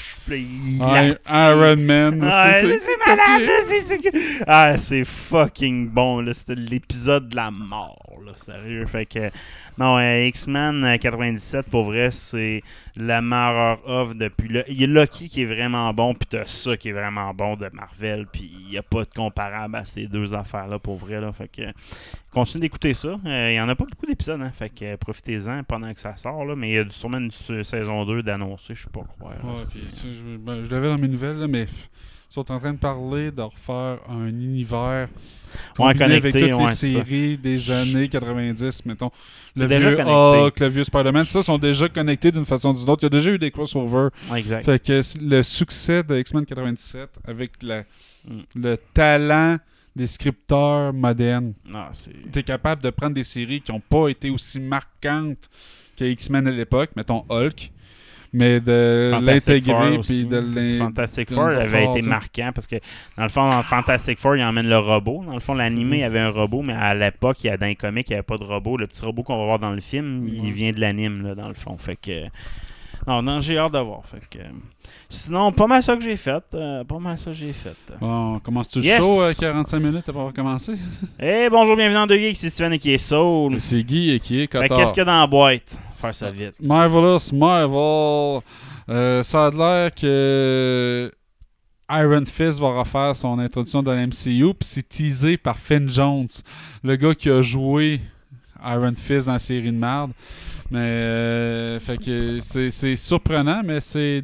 Iron Man. C'est malade. C'est fucking bon. Là. C'était l'épisode de la mort. Là, sérieux. Fait que... Non, X-Men 97, pour vrai, c'est la meilleure offre depuis là. Il y a Loki qui est vraiment bon, puis t'as ça qui est vraiment bon de Marvel, puis il n'y a pas de comparable à ces deux affaires-là, pour vrai. Là. Fait que continuez d'écouter ça. Il n'y en a pas beaucoup d'épisodes, hein, fait que profitez-en pendant que ça sort, là, mais il y a sûrement une saison 2 d'annoncer, je sais pas quoi. Je l'avais dans mes nouvelles, là, mais ils sont en train de parler de refaire un univers connecté avec toutes les séries des années 90, mettons. Le vieux Hulk, le vieux Spider-Man, ça sont déjà connectés d'une façon ou d'une autre. Il y a déjà eu des crossovers. Exact. Fait que le succès de X-Men 97 avec le talent des scripteurs modernes. T'es capable de prendre des séries qui n'ont pas été aussi marquantes que X-Men à l'époque, mettons Hulk, mais de l'intégrer puis de Fantastic Four avait été marquant parce que dans le fond, dans Fantastic Four, il emmène le robot. Dans le fond, l'animé, il y avait un robot, mais à l'époque, dans les comics, il n'y avait pas de robot. Le petit robot qu'on va voir dans le film, il vient de l'anime, là, dans le fond. Fait que... Non, j'ai hâte de voir. Fait que... Sinon, pas mal ça que j'ai fait. Bon, commences-tu le show à 45 minutes avant de commencer? Bonjour, bienvenue dans 2 Geeks, c'est Steven et qui est Soul. C'est Guy et qui est Cotard. Qu'est-ce qu'il y a dans la boîte? Faire ça vite. Marvelous Marvel. Ça a l'air que Iron Fist va refaire son introduction dans l'MCU, puis c'est teasé par Finn Jones, le gars qui a joué Iron Fist dans la série de merde. Mais fait que c'est surprenant, mais ça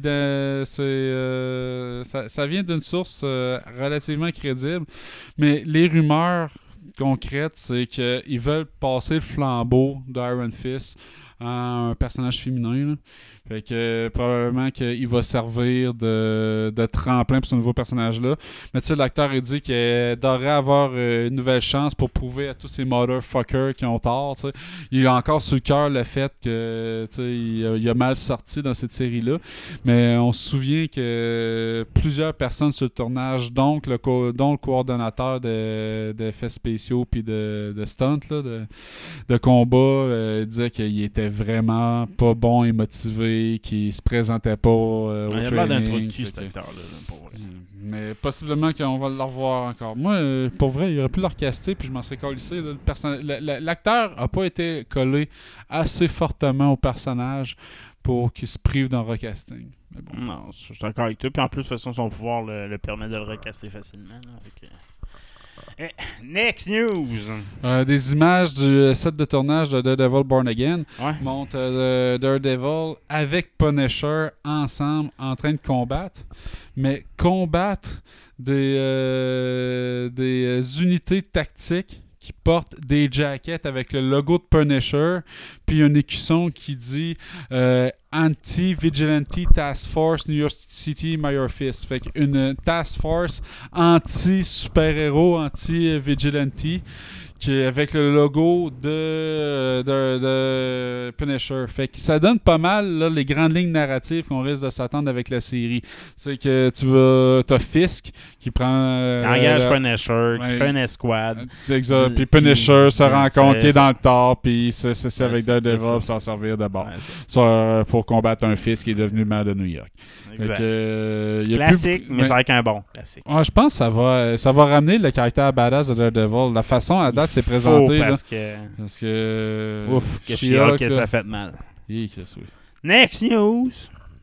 vient d'une source relativement crédible. Mais les rumeurs concrètes, c'est qu'ils veulent passer le flambeau d'Iron Fist à un personnage féminin. Là. Fait que probablement qu'il va servir de tremplin pour ce nouveau personnage-là. Mais tu sais, l'acteur a dit qu'il devrait avoir une nouvelle chance pour prouver à tous ces motherfuckers qui ont tort. T'sais. Il a encore sur le cœur le fait que il a mal sorti dans cette série-là. Mais on se souvient que plusieurs personnes sur le tournage, dont le coordonnateur d'effets spéciaux puis de stunts, là, de combat, disait qu'il était vraiment pas bon et motivé, qui se présentait pas au training. Il a l'air d'un trou de cul, cet acteur-là. Mais possiblement qu'on va le revoir encore. Moi, pour vrai, il aurait pu le recaster, puis je m'en serais collissé. L'acteur a pas été collé assez fortement au personnage pour qu'il se prive d'un recasting. Mais bon. Non, je suis d'accord avec toi. Puis en plus, de toute façon, son pouvoir le permet de le recaster facilement. Là, avec... Next news! Des images du set de tournage de Daredevil Born Again montrent Daredevil avec Punisher ensemble en train de combattre, mais combattre des unités tactiques qui portent des jackets avec le logo de Punisher, puis un écusson qui dit Anti-Vigilante Task Force New York City Mayor Fist. Fait qu'une task force anti-super-héros, anti-vigilante, avec le logo de Punisher. Fait que ça donne pas mal là, les grandes lignes narratives qu'on risque de s'attendre avec la série. C'est que t'as Fisk qui prend... engage Punisher, qui fait une escouade. C'est exact. Puis Punisher se rend compte qu'il est dans le tort, puis c'est avec Daredevil, ça va servir d'abord. Pour combattre un Fisk qui est devenu maire de New York. Classique, mais c'est avec un bon classique. Je pense que ça va ramener le caractère badass de Daredevil. La façon à date c'est présenté. Parce que... Ouf, que She-Hulk, ça fait mal. Next news!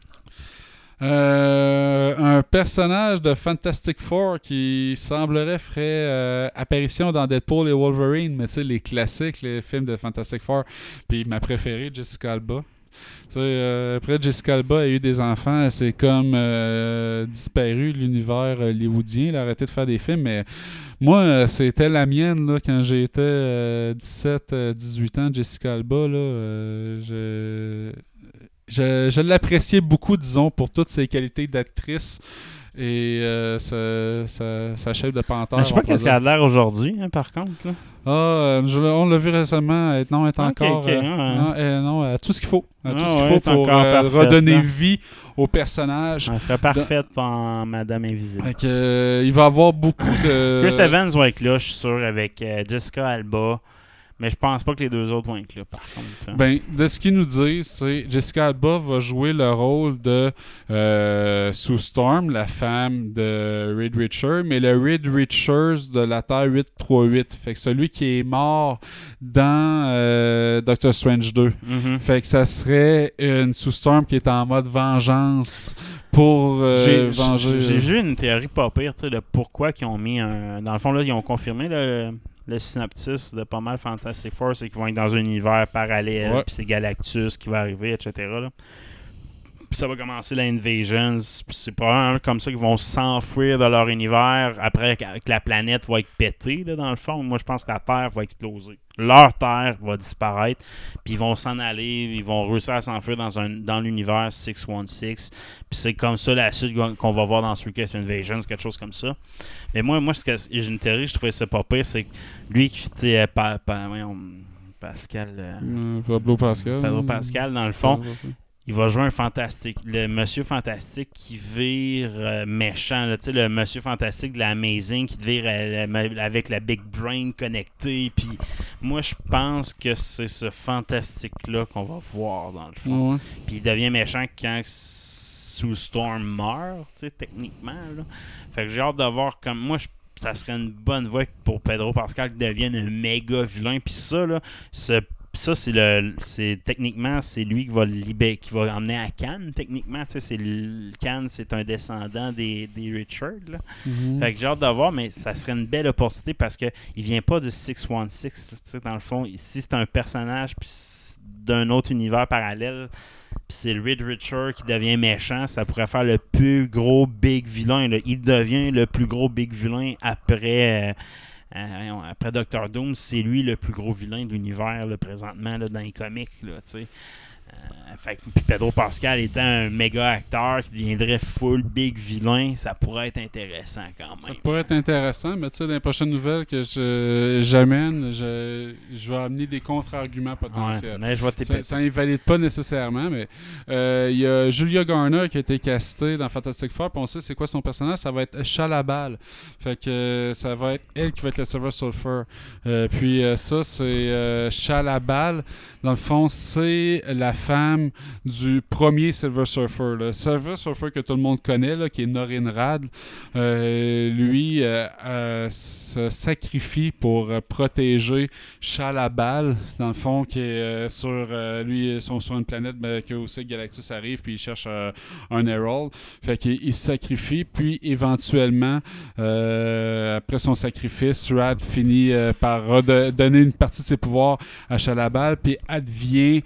Un personnage de Fantastic Four qui semblerait ferait apparition dans Deadpool et Wolverine, mais tu sais, les classiques, les films de Fantastic Four. Puis ma préférée, Jessica Alba. Après, Jessica Alba a eu des enfants, c'est comme disparu de l'univers hollywoodien, il a arrêté de faire des films, mais moi, c'était la mienne là, quand j'étais 17-18 ans, Jessica Alba. Là, je l'appréciais beaucoup, disons, pour toutes ses qualités d'actrice. Et sa chef de panthère. Je sais pas qu'est-ce qu'elle a l'air aujourd'hui, hein, par contre. Là. On l'a vu récemment. Elle est encore. Tout ce qu'il faut. Tout ce qu'il faut pour redonner vie au personnage. Elle serait parfaite pour Madame Invisible. Il va y avoir beaucoup de. Chris Evans va être là, je suis sûr, avec Jessica Alba. Mais je pense pas que les deux autres vont être là, par contre. Hein. Ben, de ce qu'ils nous disent, c'est Jessica Alba va jouer le rôle de Sue Storm, la femme de Reed Richards, mais le Reed Richards de la Terre 838. Fait que celui qui est mort dans Doctor Strange 2. Mm-hmm. Fait que ça serait une Sue Storm qui est en mode vengeance pour venger. J'ai vu une théorie pas pire, tu sais, de pourquoi ils ont mis un... Dans le fond, là, ils ont confirmé le synopsis de pas mal Fantastic Four, c'est qu'ils vont être dans un univers parallèle, puis c'est Galactus qui va arriver, etc. Là. Puis ça va commencer la Invasions, puis c'est probablement comme ça qu'ils vont s'enfuir de leur univers après que la planète va être pétée, là, dans le fond. Moi, je pense que la Terre va exploser. Leur Terre va disparaître, puis ils vont s'en aller, ils vont réussir à s'enfuir dans l'univers 616. Puis c'est comme ça la suite qu'on va voir dans Secret Invasions, quelque chose comme ça. Mais moi j'ai une théorie, je trouvais ça pas pire, c'est que lui qui était Pascal... Pablo Pascal. Pedro Pascal, dans le fond... Il va jouer le Monsieur Fantastique qui vire méchant. Là, le Monsieur Fantastique de l'Amazing qui vire avec la Big Brain connectée. Puis moi, je pense que c'est ce Fantastique-là qu'on va voir dans le fond. Ouais. Puis il devient méchant quand Sue Storm meurt, techniquement. Là. Fait que j'ai hâte de voir comme... Moi, ça serait une bonne voie pour Pedro Pascal qui devienne un méga vilain. Puis ça, là, techniquement, c'est lui qui va emmener à Cannes, techniquement. Cannes, c'est un descendant des Richards. Là. Mm-hmm. Fait que j'ai hâte de voir, mais ça serait une belle opportunité parce qu'il vient pas de 616. Dans le fond, ici, c'est un personnage d'un autre univers parallèle. Puis c'est le Reed Richards qui devient méchant. Ça pourrait faire le plus gros big vilain. Là. Il devient le plus gros big vilain après Doctor Doom. C'est lui le plus gros vilain de l'univers là, présentement là, dans les comics. Là, puis Pedro Pascal étant un méga acteur qui deviendrait full big vilain, ça pourrait être intéressant quand même. Ça pourrait être intéressant, mais tu sais, dans les prochaines nouvelles que j'amène, je vais amener des contre-arguments potentiels. Ouais, ça invalide pas nécessairement, mais il y a Julia Garner qui a été castée dans Fantastic Four, puis on sait c'est quoi son personnage, ça va être Chalabal. Fait que ça va être elle qui va être le Silver Surfer. Puis ça, c'est Chalabal. Dans le fond, c'est la femme du premier Silver Surfer. Le Silver Surfer que tout le monde connaît, là, qui est Norrin Radd, lui se sacrifie pour protéger Chalabal, dans le fond, qui est lui, ils sont sur une planète que aussi Galactus arrive, puis il cherche un Herald. Fait qu'il se sacrifie, puis éventuellement, après son sacrifice, Radd finit par donner une partie de ses pouvoirs à Chalabal, puis advient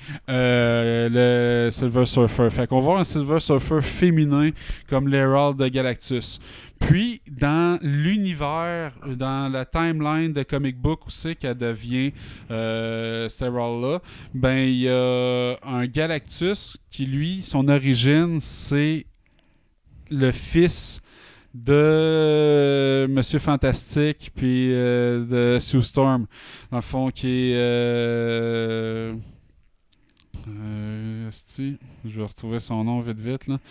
le Silver Surfer. Fait qu'on va voir un Silver Surfer féminin comme l'Herald de Galactus. Puis, dans l'univers, dans la timeline de comic book où c'est qu'elle devient cette Herald-là, ben il y a un Galactus qui, lui, son origine, c'est le fils de Monsieur Fantastique puis de Sue Storm, dans le fond, qui est je vais retrouver son nom vite là.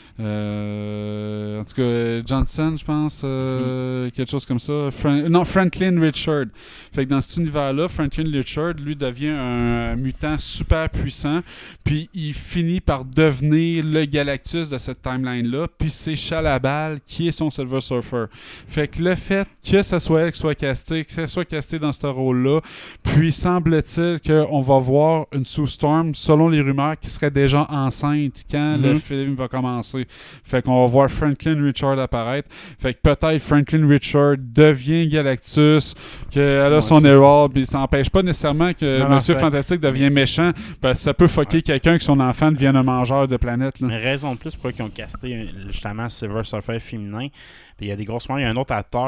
En tout cas, Johnson, je pense, quelque chose comme ça. Franklin Richard. Fait que dans cet univers-là, Franklin Richard, lui, devient un mutant super puissant, puis il finit par devenir le Galactus de cette timeline-là, puis c'est Chalabal qui est son Silver Surfer. Fait que le fait que ce soit elle qui soit castée, que ce soit casté dans ce rôle-là, puis semble-t-il qu'on va voir une Sue Storm, selon les rumeurs, qui serait déjà enceinte quand le film va commencer. Fait qu'on va voir Franklin Richard apparaître. Fait que peut-être Franklin Richard devient Galactus, qu'elle a son Herald, puis ça n'empêche pas nécessairement que Monsieur Fantastique devient méchant, parce que ça peut fucker quelqu'un que son enfant devienne un mangeur de planète. Là. Mais raison de plus pour qu'ils ont casté justement Silver Surfer féminin. Puis il y a des grosses moments, il y a un autre acteur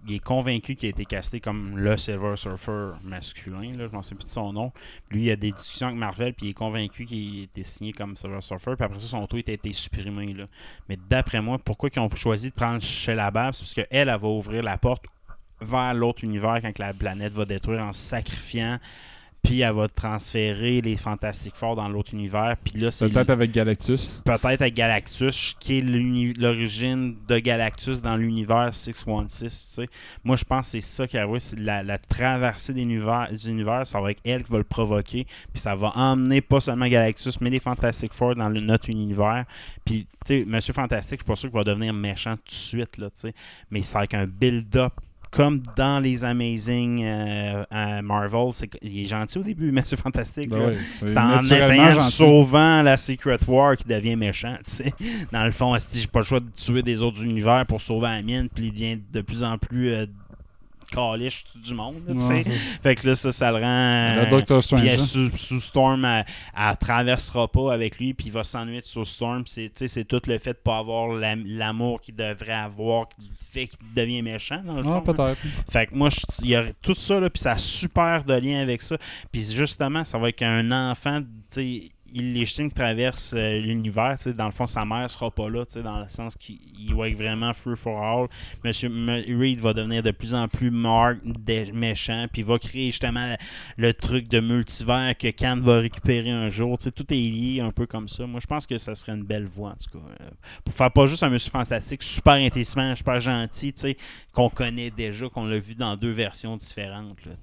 il est convaincu qu'il a été casté comme le Silver Surfer masculin, là, je m'en sais plus de son nom. Lui, il a des discussions avec Marvel, puis il est convaincu qu'il a été signé comme Silver Surfer, puis après ça, son tweet a été supprimé. Là. Mais d'après moi, pourquoi ils ont choisi de prendre Sheila Babs? C'est parce qu'elle va ouvrir la porte vers l'autre univers quand la planète va détruire en se sacrifiant. Puis elle va transférer les Fantastic Four dans l'autre univers. Puis là, c'est peut-être avec Galactus. Peut-être avec Galactus, qui est l'origine de Galactus dans l'univers 616. Tu sais. Moi, je pense que c'est ça qui arrive. C'est la traversée des univers. Ça va être elle qui va le provoquer. Puis ça va emmener pas seulement Galactus, mais les Fantastic Four dans notre univers. Puis, tu sais, Monsieur Fantastique, je suis pas sûr qu'il va devenir méchant tout de suite. Là, tu sais. Mais c'est avec un build-up. Comme dans les Amazing Marvel, il est gentil au début, Monsieur Fantastique. Ben oui, c'est en essayant sauvant la Secret War qu'il devient méchant. T'sais. Dans le fond, j'ai pas le choix de tuer des autres univers pour sauver la mienne, puis il devient de plus en plus caliche du monde. Ouais, fait que là, ça le rend. Doctor Strange. Sous Storm, elle traversera pas avec lui, puis il va s'ennuyer de Sous Storm. C'est tout le fait de pas avoir l'amour qu'il devrait avoir qui fait qu'il devient méchant. Dans le fond, peut-être. Fait que moi, il y a tout ça, là, puis ça a super de lien avec ça. Puis justement, ça va être un enfant, tu sais, illégitime qui traverse l'univers. Dans le fond, sa mère sera pas là, dans le sens qu'il va être vraiment free for all. Monsieur Reed va devenir de plus en plus méchant, puis va créer justement le truc de multivers que Khan va récupérer un jour. Tout est lié un peu comme ça. Moi, je pense que ça serait une belle voie, en tout cas. Pour faire pas juste un Monsieur Fantastique super intelligent, super gentil, qu'on connaît déjà, qu'on l'a vu dans 2 versions différentes. Là,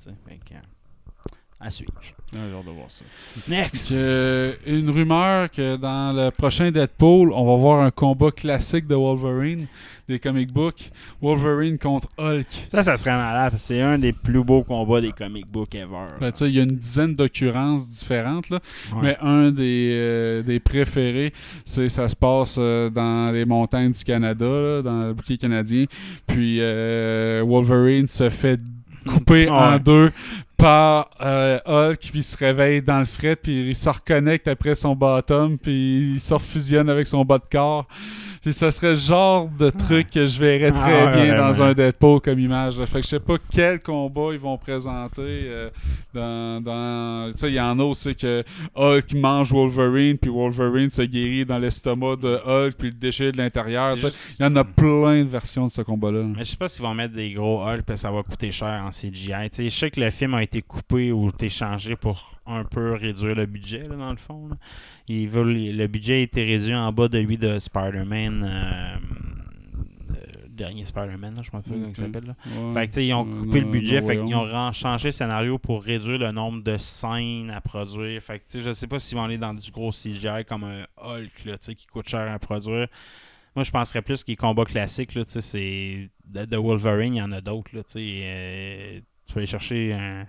à suivre. J'ai hâte de voir ça. Next! Une rumeur que dans le prochain Deadpool, on va voir un combat classique de Wolverine, des comic books. Wolverine contre Hulk. Ça serait malade. C'est un des plus beaux combats des comic books ever. Ben, il y a une dizaine d'occurrences différentes, là, mais un des préférés, ça se passe dans les montagnes du Canada, là, dans le bouclier canadien. Puis Wolverine se fait couper en 2 par Hulk, puis il se réveille dans le fret, puis il se reconnecte après son bottom, puis il se refusionne avec son bas de corps. Puis ça serait le genre de truc que je verrais très bien dans un Deadpool comme image. Là. Fait que je sais pas quel combat ils vont présenter dans... Tu sais, il y en a aussi que Hulk mange Wolverine, puis Wolverine se guérit dans l'estomac de Hulk, puis le déchire de l'intérieur. Il y en a plein de versions de ce combat-là. Mais je sais pas s'ils vont mettre des gros Hulk, puis ça va coûter cher en CGI. T'sais, je sais que le film a été coupé ou été changé pour un peu réduire le budget, là, dans le fond. Là. Le budget a été réduit en bas de lui de Spider-Man. Dernier Spider-Man, là, je pense pas comment il s'appelle. Là. Ouais, fait que, ils ont coupé le budget, fait qu'ils ont changé le scénario pour réduire le nombre de scènes à produire. Fait que, je sais pas s'ils vont aller dans du gros CGI comme un Hulk là, qui coûte cher à produire. Moi, je penserais plus qu'il y a combat classique. Là, c'est de Wolverine, il y en a d'autres. Là, tu peux aller chercher un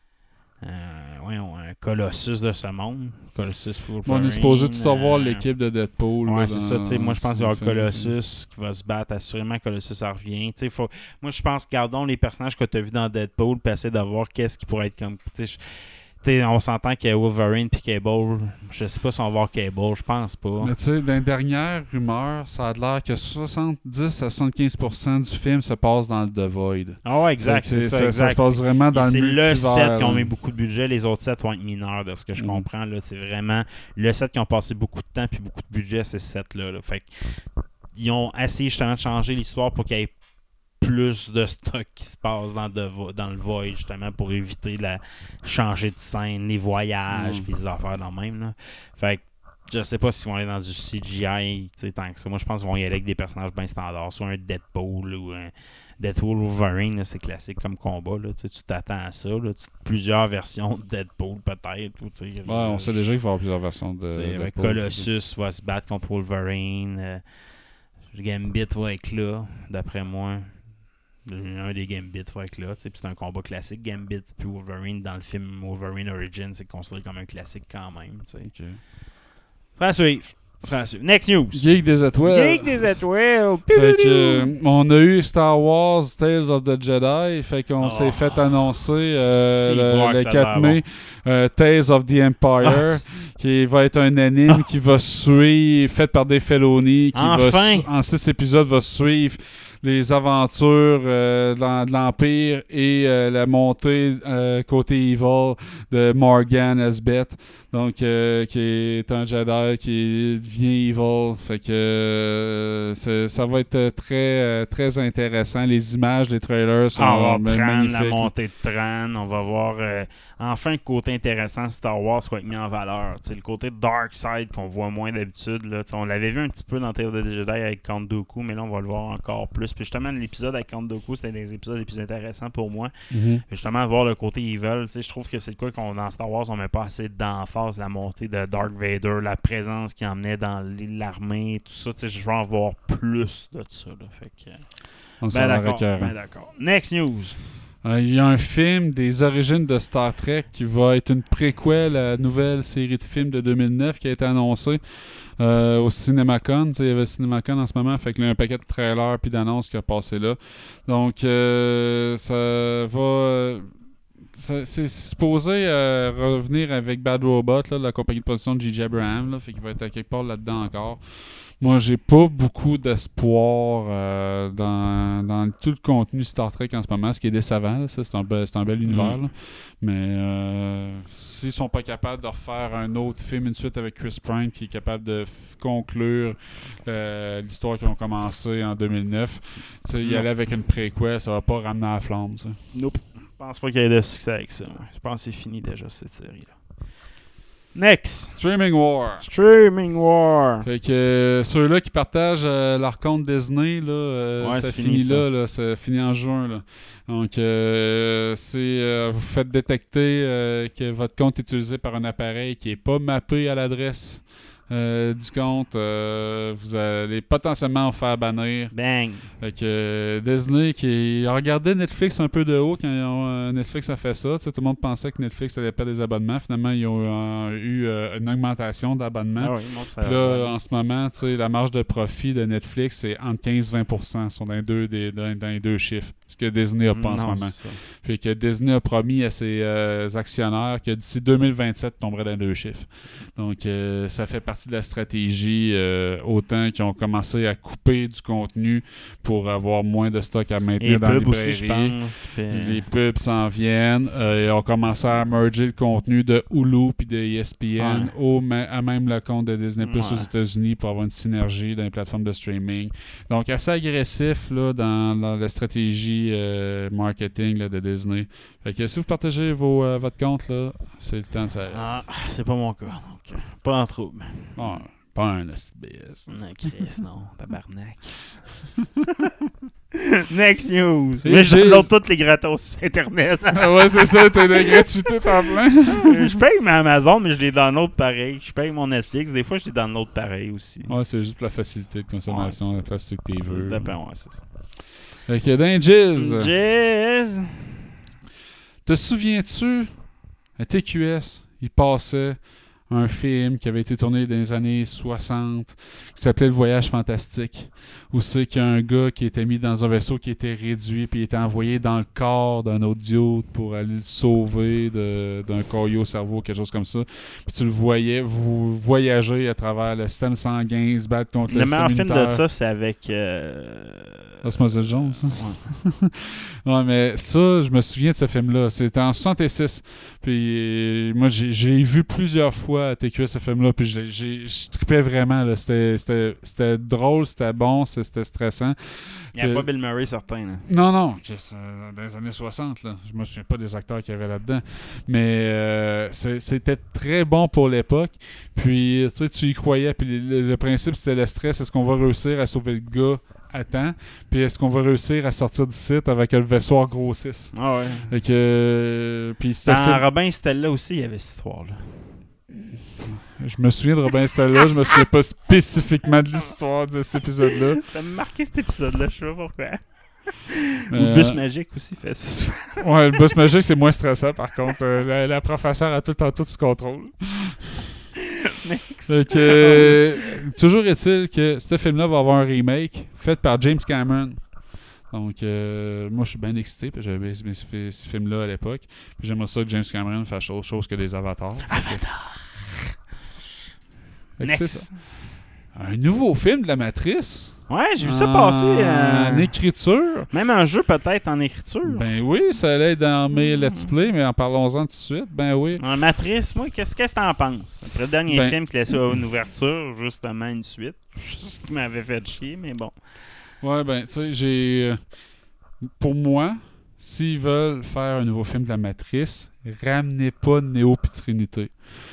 Colossus de ce monde. Colossus on est supposé tout avoir l'équipe de Deadpool. Ouais, c'est ça. Moi, je pense qu'il va y avoir Colossus qui va se battre. Assurément, Colossus en revient. Moi, je pense, gardons les personnages que tu as vus dans Deadpool puis essayer de voir qu'est-ce qui pourrait être comme... on s'entend qu'il y a Wolverine puis Cable. Je sais pas si on va voir Cable, je pense pas. Mais tu sais, dans les dernières rumeurs, ça a l'air que 70 à 75% du film se passe dans le The Void. Ah ouais, exact. Ça se passe vraiment dans le multivers. C'est le set qui ont mis beaucoup de budget. Les autres sets vont être mineurs, de ce que je comprends. Là, c'est vraiment le set qui ont passé beaucoup de temps puis beaucoup de budget, c'est ce set-là. Là. Fait ils ont essayé justement de changer l'histoire pour qu'il y ait plus de stock qui se passe dans le Void, justement, pour éviter de changer de scène, les voyages, puis les affaires dans le même. Là. Fait que je sais pas s'ils vont aller dans du CGI tant que ça. Moi, je pense qu'ils vont y aller avec des personnages bien standards, soit un Deadpool ou un Deadpool Wolverine, là, c'est classique comme combat. Là, tu t'attends à ça. Là, plusieurs versions de Deadpool, peut-être. On sait déjà qu'il va y avoir plusieurs versions de Deadpool. Colossus va se battre contre Wolverine. Gambit va être là, d'après moi. Un des Gambit va être là, c'est un combat classique. Gambit puis Wolverine dans le film Wolverine Origins, c'est considéré comme un classique quand même. Okay. Ça va suivre. Next news. Geek des étoiles. Fait que, on a eu Star Wars Tales of the Jedi. Fait qu'on s'est fait annoncer le 4 mai Tales of the Empire, qui va être un anime qui va suivre, fait par des Filoni, qui en 6 épisodes va suivre les aventures de l'Empire et la montée côté evil de Morgan Elsbeth. Donc, qui est un Jedi qui devient evil. Fait que ça va être très, très intéressant. Les images, les trailers sont magnifiques. La montée de Thrawn, on va voir enfin le côté intéressant de Star Wars qui va être mis en valeur. T'sais, le côté Dark Side qu'on voit moins d'habitude. Là. On l'avait vu un petit peu dans Tales of the Jedi avec Count Dooku, mais là, on va le voir encore plus. Puis justement, l'épisode avec Count Dooku, c'était des épisodes les plus intéressants pour moi. Mm-hmm. Justement, voir le côté evil. Je trouve que c'est le quoi qu'on dans Star Wars, on met pas assez d'emphase la montée de Darth Vader, la présence qu'il emmenait dans l'armée, tout ça. Je veux en voir plus de ça. Là. Fait que, on s'en d'accord. Next news. Il y a un film des origines de Star Trek qui va être une préquelle à la nouvelle série de films de 2009 qui a été annoncée au CinemaCon. Il y avait le CinemaCon en ce moment, fait qu'il y a un paquet de trailers puis d'annonces qui a passé là. Donc, ça va... c'est supposé revenir avec Bad Robot, là, la compagnie de production de J.J. Abrams, là, fait qu'il va être à quelque part là-dedans encore. Moi, j'ai pas beaucoup d'espoir dans tout le contenu Star Trek en ce moment, ce qui est décevant. Là, ça, c'est un bel univers. Là. Mais s'ils sont pas capables de refaire un autre film, une suite avec Chris Pine qui est capable de conclure l'histoire qu'ils ont commencé en 2009, y aller avec une préquelle, ça va pas ramener à la flamme. T'sais. Nope. Je pense pas qu'il y ait de succès avec ça. Je pense que c'est fini déjà cette série-là. Next! Streaming War. Fait que ceux-là qui partagent leur compte Disney, là, ça finit ça. Là, ça finit en juin. Là. Donc, vous faites détecter que votre compte est utilisé par un appareil qui n'est pas mappé à l'adresse du compte, vous allez potentiellement en faire bannir. Bang! Fait que Disney qui a regardé Netflix un peu de haut quand Netflix a fait ça. Tout le monde pensait que Netflix allait perdre des abonnements. Finalement, ils ont eu une augmentation d'abonnements. Ah oui, puis là, en ce moment, la marge de profit de Netflix, c'est entre 15-20%. Ils sont dans les deux chiffres. Ce que Disney n'a pas en ce moment. Puis que Disney a promis à ses actionnaires que d'ici 2027, tomberait dans les deux chiffres. Donc, ça fait partie de la stratégie, autant qu'ils ont commencé à couper du contenu pour avoir moins de stock à maintenir dans les librairies. Aussi, je pense, les pubs s'en viennent. Ils ont commencé à merger le contenu de Hulu puis de ESPN à même le compte de Disney Plus aux États-Unis pour avoir une synergie dans les plateformes de streaming. Donc, assez agressif là, dans la stratégie marketing là, de Disney. Fait que si vous partagez votre compte, là, c'est le temps de s'arrêter. Ah, c'est pas mon cas. Donc, pas en trouble. Ah, pas un SBS. Non, Chris, non. Tabarnak. Next news. Mais j'upload toutes les gratos Internet. Ouais, c'est ça. T'as de la gratuité en plein. Je paye ma Amazon, mais je les download pareil. Je paye mon Netflix. Des fois, je les download pareil aussi. Ouais, c'est juste pour la facilité de consommation. La place que tu veux. Ouais, c'est ça. Fait que dans Jizz. Jizz. Te souviens-tu, à TQS, il passait un film qui avait été tourné dans les années 60 qui s'appelait Le Voyage Fantastique, où c'est qu'il y a un gars qui était mis dans un vaisseau qui était réduit puis il était envoyé dans le corps d'un autre dude pour aller le sauver d'un caillot au cerveau, quelque chose comme ça. Puis tu le voyais, vous voyagez à travers le système sanguin, se battre contre le système immunitaire. Le meilleur film de ça, c'est avec... Osmosis Jones. Ouais, mais ça, je me souviens de ce film-là. C'était en 66. Puis moi, j'ai vu plusieurs fois à TQS ce film-là. Puis je tripais vraiment. Là. C'était drôle, c'était bon, c'était stressant. Il n'y a pas Bill Murray, certain. Là. Non. Dans les années 60, là. Je me souviens pas des acteurs qu'il y avait là-dedans. Mais c'était très bon pour l'époque. Puis tu y croyais. Puis le principe, c'était le stress. Est-ce qu'on va réussir à sauver le gars à temps, puis est-ce qu'on va réussir à sortir du site avec que le vaisseau grossisse? Ah ouais. Fait que, puis dans Robin Stella aussi, il y avait cette histoire-là. Je me souviens de Robin Stella, je me souviens pas spécifiquement de l'histoire de cet épisode-là. Ça m'a marqué cet épisode-là, je sais pas pourquoi. Le bus magique aussi fait ça souvent. Ouais, le bus magique, c'est moins stressant par contre. La professeure a tout le temps tout sous contrôle. Donc, toujours est-il que ce film-là va avoir un remake fait par James Cameron. Donc, moi, je suis bien excité, parce que j'avais aimé ce film-là à l'époque. Puis j'aimerais ça que James Cameron fasse autre chose que des avatars. Avatar! C'est ça. Un nouveau film de la Matrice? Ouais, j'ai vu ça passer. En écriture. Même un jeu peut-être en écriture. Ben oui, ça allait dans mes let's play, mais en parlons-en tout de suite. Ben oui. Matrice, moi, qu'est-ce que t'en penses? Après le dernier film qui laissait une ouverture, justement une suite. Ce qui m'avait fait chier, mais bon. Ouais, ben, tu sais, j'ai... Pour moi, s'ils veulent faire un nouveau film de la Matrice, ramenez pas Neo puis Trinité.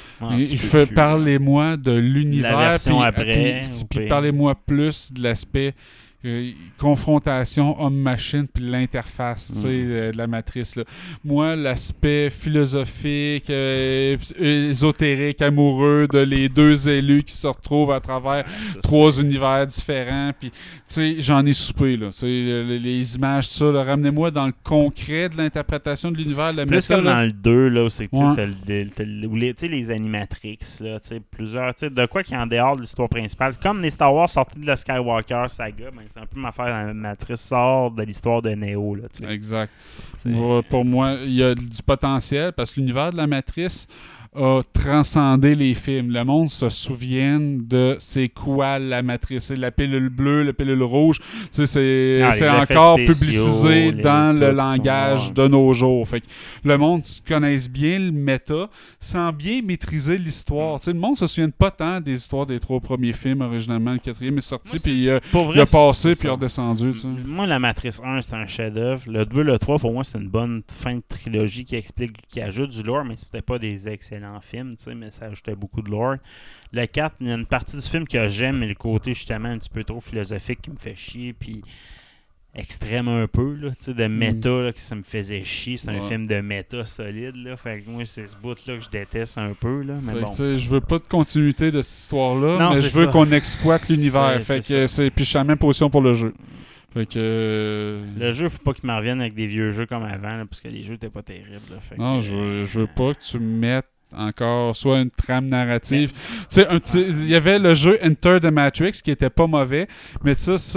Parlez-moi de l'univers. La version après. Puis parlez-moi plus de l'aspect confrontation homme-machine puis l'interface de la Matrice. Là. Moi, l'aspect philosophique, ésotérique, amoureux de les deux élus qui se retrouvent à travers trois univers différents. Puis, tu sais, j'en ai soupé. Là. Les images, ça. Là, ramenez-moi dans le concret de l'interprétation de l'univers de la Plus comme dans le 2, là, où c'est que t'as les animatrix, là, plusieurs, de quoi qui est en dehors de l'histoire principale. Comme les Star Wars sortis de la Skywalker saga, ben, c'est un peu ma affaire. La Matrice sort de l'histoire de Neo. Là, exact. Pour moi, il y a du potentiel parce que l'univers de la Matrice a transcendé les films. Le monde se souvient de c'est quoi la Matrice. C'est la pilule bleue, la pilule rouge. C'est encore publicisé dans le langage de nos jours. Fait que le monde connaisse bien le méta sans bien maîtriser l'histoire. Le monde se souvient pas tant des histoires des trois premiers films originalement. Le quatrième est sorti, puis il a passé, puis il a redescendu. Moi, la Matrice 1, c'est un chef-d'œuvre. Le 2, le 3, pour moi, c'est une bonne fin de trilogie qui ajoute du lore, mais c'était pas des excellents film, mais ça ajoutait beaucoup de lore. Le 4, il y a une partie du film que j'aime, mais le côté justement un petit peu trop philosophique qui me fait chier, puis extrême un peu, là, de méta, là, que ça me faisait chier. C'est un film de méta solide, là. Fait que moi, c'est ce bout-là que je déteste un peu, là. Mais bon. Je veux pas de continuité de cette histoire-là, mais je veux qu'on exploite l'univers. Puis je suis à la même position pour le jeu. Fait que... Le jeu, faut pas qu'il m'en revienne avec des vieux jeux comme avant, là, parce que les jeux étaient pas terribles. Là. Fait non, je veux pas que tu mettes encore soit une trame narrative. Il y avait le jeu Enter the Matrix qui était pas mauvais, mais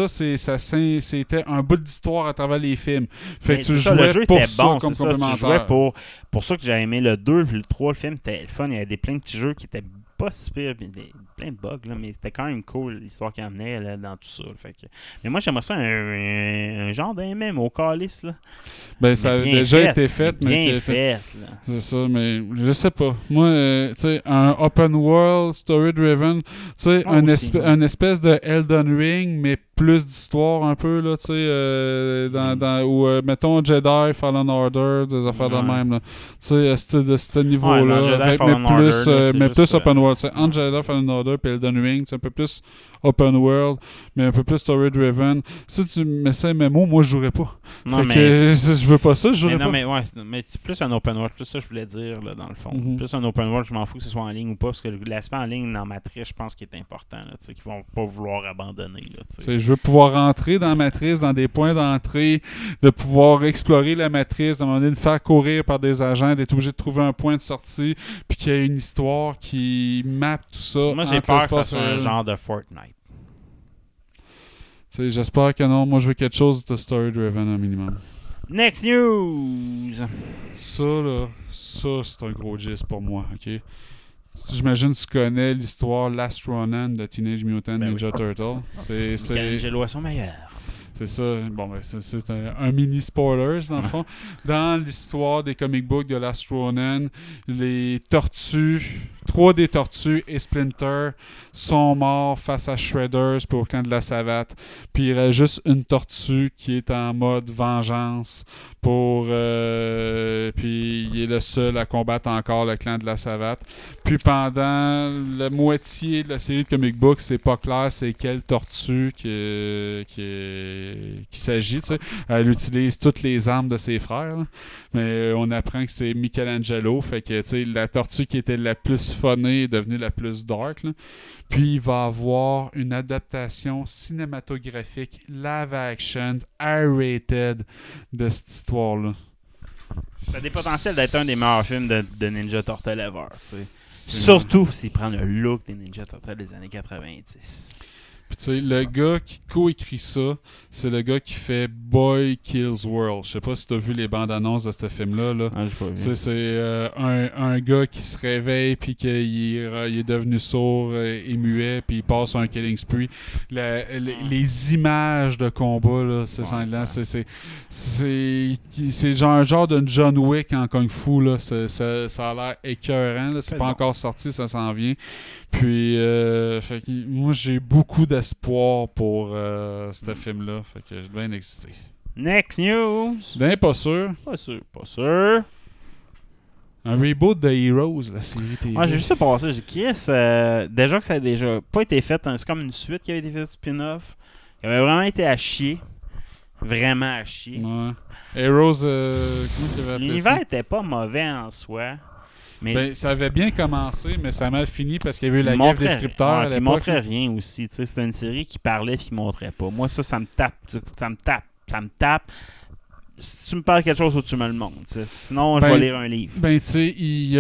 c'était un bout d'histoire à travers les films. Fait que tu jouais pour ça comme complémentaire. Tu jouais pour ça que j'ai aimé le 2, le 3, le film était le fun. Il y avait plein de petits jeux qui étaient pas si pire, plein de bugs, là, mais c'était quand même cool l'histoire qu'il amenait là, dans tout ça. Fait que... Mais moi, j'aimerais ça un genre d'MM au calice. Là. Ben, ça a déjà été fait. Bien fait. C'est ça, mais je sais pas. Moi, tu sais, un open world, story-driven, tu sais, un espèce de Elden Ring, mais plus d'histoire un peu, là, tu sais, ou mettons Jedi, Fallen Order, des affaires de même, là. Tu sais, de ce niveau-là. Mais plus open world. Entre Jedi, Fallen Order et Elden Ring, c'est un peu plus open world, mais un peu plus story-driven. Si tu mets ça MMO, moi, je jouerais pas. Non, je veux pas ça, je jouerais pas. Mais c'est plus un open world, tout ça, je voulais dire, là, dans le fond. Plus un open world, je m'en fous que ce soit en ligne ou pas, parce que l'aspect en ligne dans Matrice, je pense qu'il est important, là, qu'ils vont pas vouloir abandonner. Là, je veux pouvoir rentrer dans Matrice, dans des points d'entrée, de pouvoir explorer la Matrice, de me faire courir par des agents, d'être obligé de trouver un point de sortie, puis qu'il y ait une histoire qui mappe tout ça. Moi, j'ai peur que ça soit un genre de Fortnite. J'espère que non. Moi, je veux quelque chose de story-driven un minimum. Next news! Ça, là, c'est un gros gist pour moi, OK? J'imagine que tu connais l'histoire Last Ronin de Teenage Mutant Ninja Turtle. Michelangelo à son meilleur. C'est ça. Bon, ben, c'est un mini spoilers, dans le fond. Dans l'histoire des comic books de Last Ronin, les tortues, 3 des tortues et Splinter sont morts face à Shredders pour le clan de la Savate. Puis il reste juste une tortue qui est en mode vengeance pour... puis il est le seul à combattre encore le clan de la Savate. Puis pendant la moitié de la série de comic books, c'est pas clair c'est quelle tortue qui s'agit. Tu sais. Elle utilise toutes les armes de ses frères. Là. Mais on apprend que c'est Michelangelo. Fait que tu sais, la tortue qui était la plus funnée est devenue la plus dark. Là. Puis il va avoir une adaptation cinématographique live action R-rated de cette histoire-là. Ça a des potentiels d'être un des meilleurs films de Ninja Turtle ever. Tu sais. Surtout s'il prend le look des Ninja Turtles des années 90. Puis tu sais, le gars qui co-écrit ça, c'est le gars qui fait Boy Kills World. Je sais pas si tu as vu les bandes annonces de ce film-là. Là. Ah, j'ai pas vu. C'est un gars qui se réveille puis qu'il est devenu sourd et muet puis il passe un killing spree. Les images de combat, là, c'est sanglant. C'est genre de John Wick en Kung Fu. Là. Ça a l'air écœurant. Là. C'est pas encore sorti, ça s'en vient. Puis, fait que, moi, j'ai beaucoup d'espoir pour ce film-là. Fait que je dois bien excité. Next news. Ben, pas sûr. Pas sûr. Un reboot de Heroes, la série TV. J'ai vu ça passer. J'ai dit, Chris, déjà que ça a déjà pas été fait, c'est comme une suite qui avait été faite spin-off. Il avait vraiment été à chier. Vraiment à chier. Ouais. Heroes, comment tu avais appelé L'univers ça? était pas mauvais en soi. Mais Ben, ça avait bien commencé, mais ça a mal fini parce qu'il y avait eu la grève des scripteurs à l'époque. Il montrait rien aussi. C'était une série qui parlait et qui montrait pas. Moi, ça me tape. Ça me tape. Si tu me parles quelque chose, tu me le montres. Sinon, je vais lire un livre. Ben, tu sais,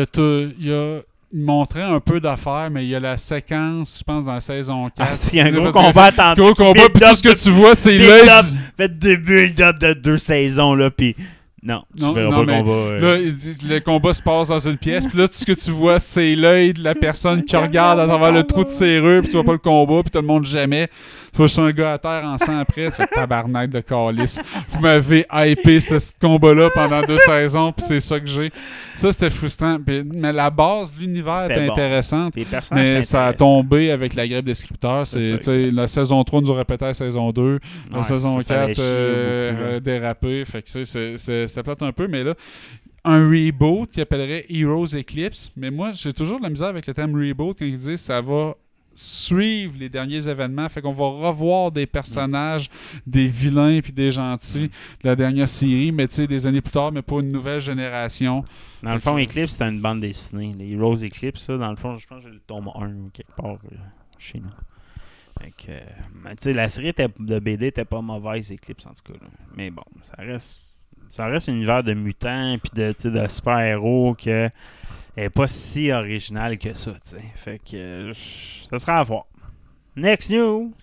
il montrait un peu d'affaires, mais il y a la séquence, je pense, dans la saison 4. Il y a un gros combat attendu. Gros combat, puis tout ce que tu vois, c'est l'œil. Faites deux build-up de 2 saisons, là, puis... Non, tu verras pas le combat. Là, le combat se passe dans une pièce, puis là, tout ce que tu vois, c'est l'œil de la personne qui regarde à travers le trou de serrure, puis tu vois pas le combat, puis tu le montres jamais. Tu vois juste un gars à terre en sang après, tu fais tabarnak de calice. Vous m'avez hypé ce combat-là pendant 2 saisons, puis c'est ça que j'ai. Ça, c'était frustrant. Mais la base, l'univers était intéressante, mais ça a tombé avec la grève des scripteurs. La saison 3 nous aurait pété la saison 2, la saison 4 dérapé. Fait que c'était plate un peu, mais là, un reboot qui appellerait Heroes Eclipse. Mais moi, j'ai toujours de la misère avec le thème reboot quand ils disent ça va suivre les derniers événements. Fait qu'on va revoir des personnages, des vilains puis des gentils de la dernière série, mais tu sais, des années plus tard, mais pas une nouvelle génération. Dans le fond, Eclipse, c'était une bande dessinée. Les Heroes Eclipse, ça, dans le fond, je pense que j'ai le tome 1 ou quelque part chez nous. Fait que, la série de BD était pas mauvaise, Eclipse, en tout cas. Là. Mais bon, ça reste un univers de mutants puis de super-héros que elle n'est pas si originale que ça, tu sais. Fait que ça sera à voir. Next news!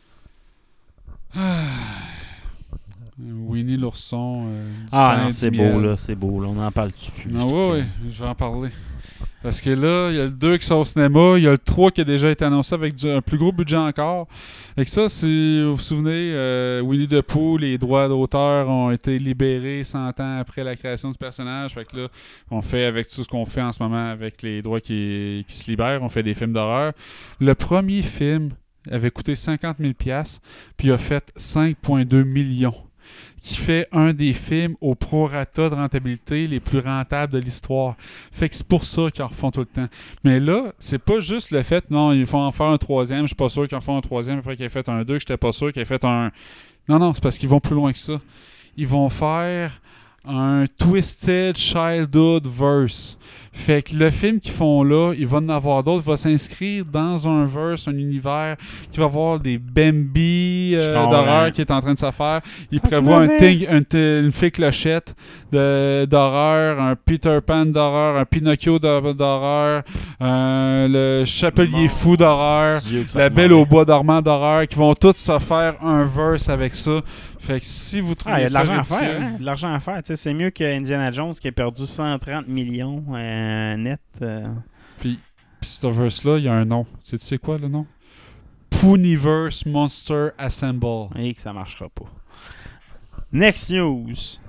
Winnie l'ourson. Non, c'est beau, là. C'est beau, là. On en parle plus. Oui, je vais en parler. Parce que là, il y a le 2 qui sort au cinéma, il y a le 3 qui a déjà été annoncé avec un plus gros budget encore. Et que ça, si vous vous souvenez, Winnie the Pooh, les droits d'auteur ont été libérés 100 ans après la création du personnage. Fait que là, on fait avec tout ce qu'on fait en ce moment avec les droits qui se libèrent, on fait des films d'horreur. Le premier film avait coûté 50 000 $, puis il a fait 5,2 millions. Qui fait un des films au prorata de rentabilité les plus rentables de l'histoire. Fait que c'est pour ça qu'ils en refont tout le temps. Mais là, c'est pas juste le fait, non, ils vont en faire un 3e, je suis pas sûr qu'ils en font un 3e après qu'ils aient fait un 2, j'étais pas sûr qu'ils aient fait un... Non, c'est parce qu'ils vont plus loin que ça. Ils vont faire un Twisted Childhood Verse. Fait que le film qu'ils font là, il va en avoir d'autres, il va s'inscrire dans un verse, un univers qui va avoir des Bambi d'horreur qui est en train de se faire. Il prévoit une fée clochette d'horreur, un Peter Pan d'horreur, un Pinocchio d'horreur, le Chapelier fou d'horreur, la Belle au bois dormant d'horreur, qui vont tous se faire un verse avec ça. Fait que si vous trouvez il y a de l'argent ça à faire, hein? De l'argent à faire. C'est mieux que Indiana Jones qui a perdu 130 millions net. Puis ce verse-là, il y a un nom. Tu sais quoi le nom? Pooniverse Monster Assemble. Et que ça marchera pas. Next news.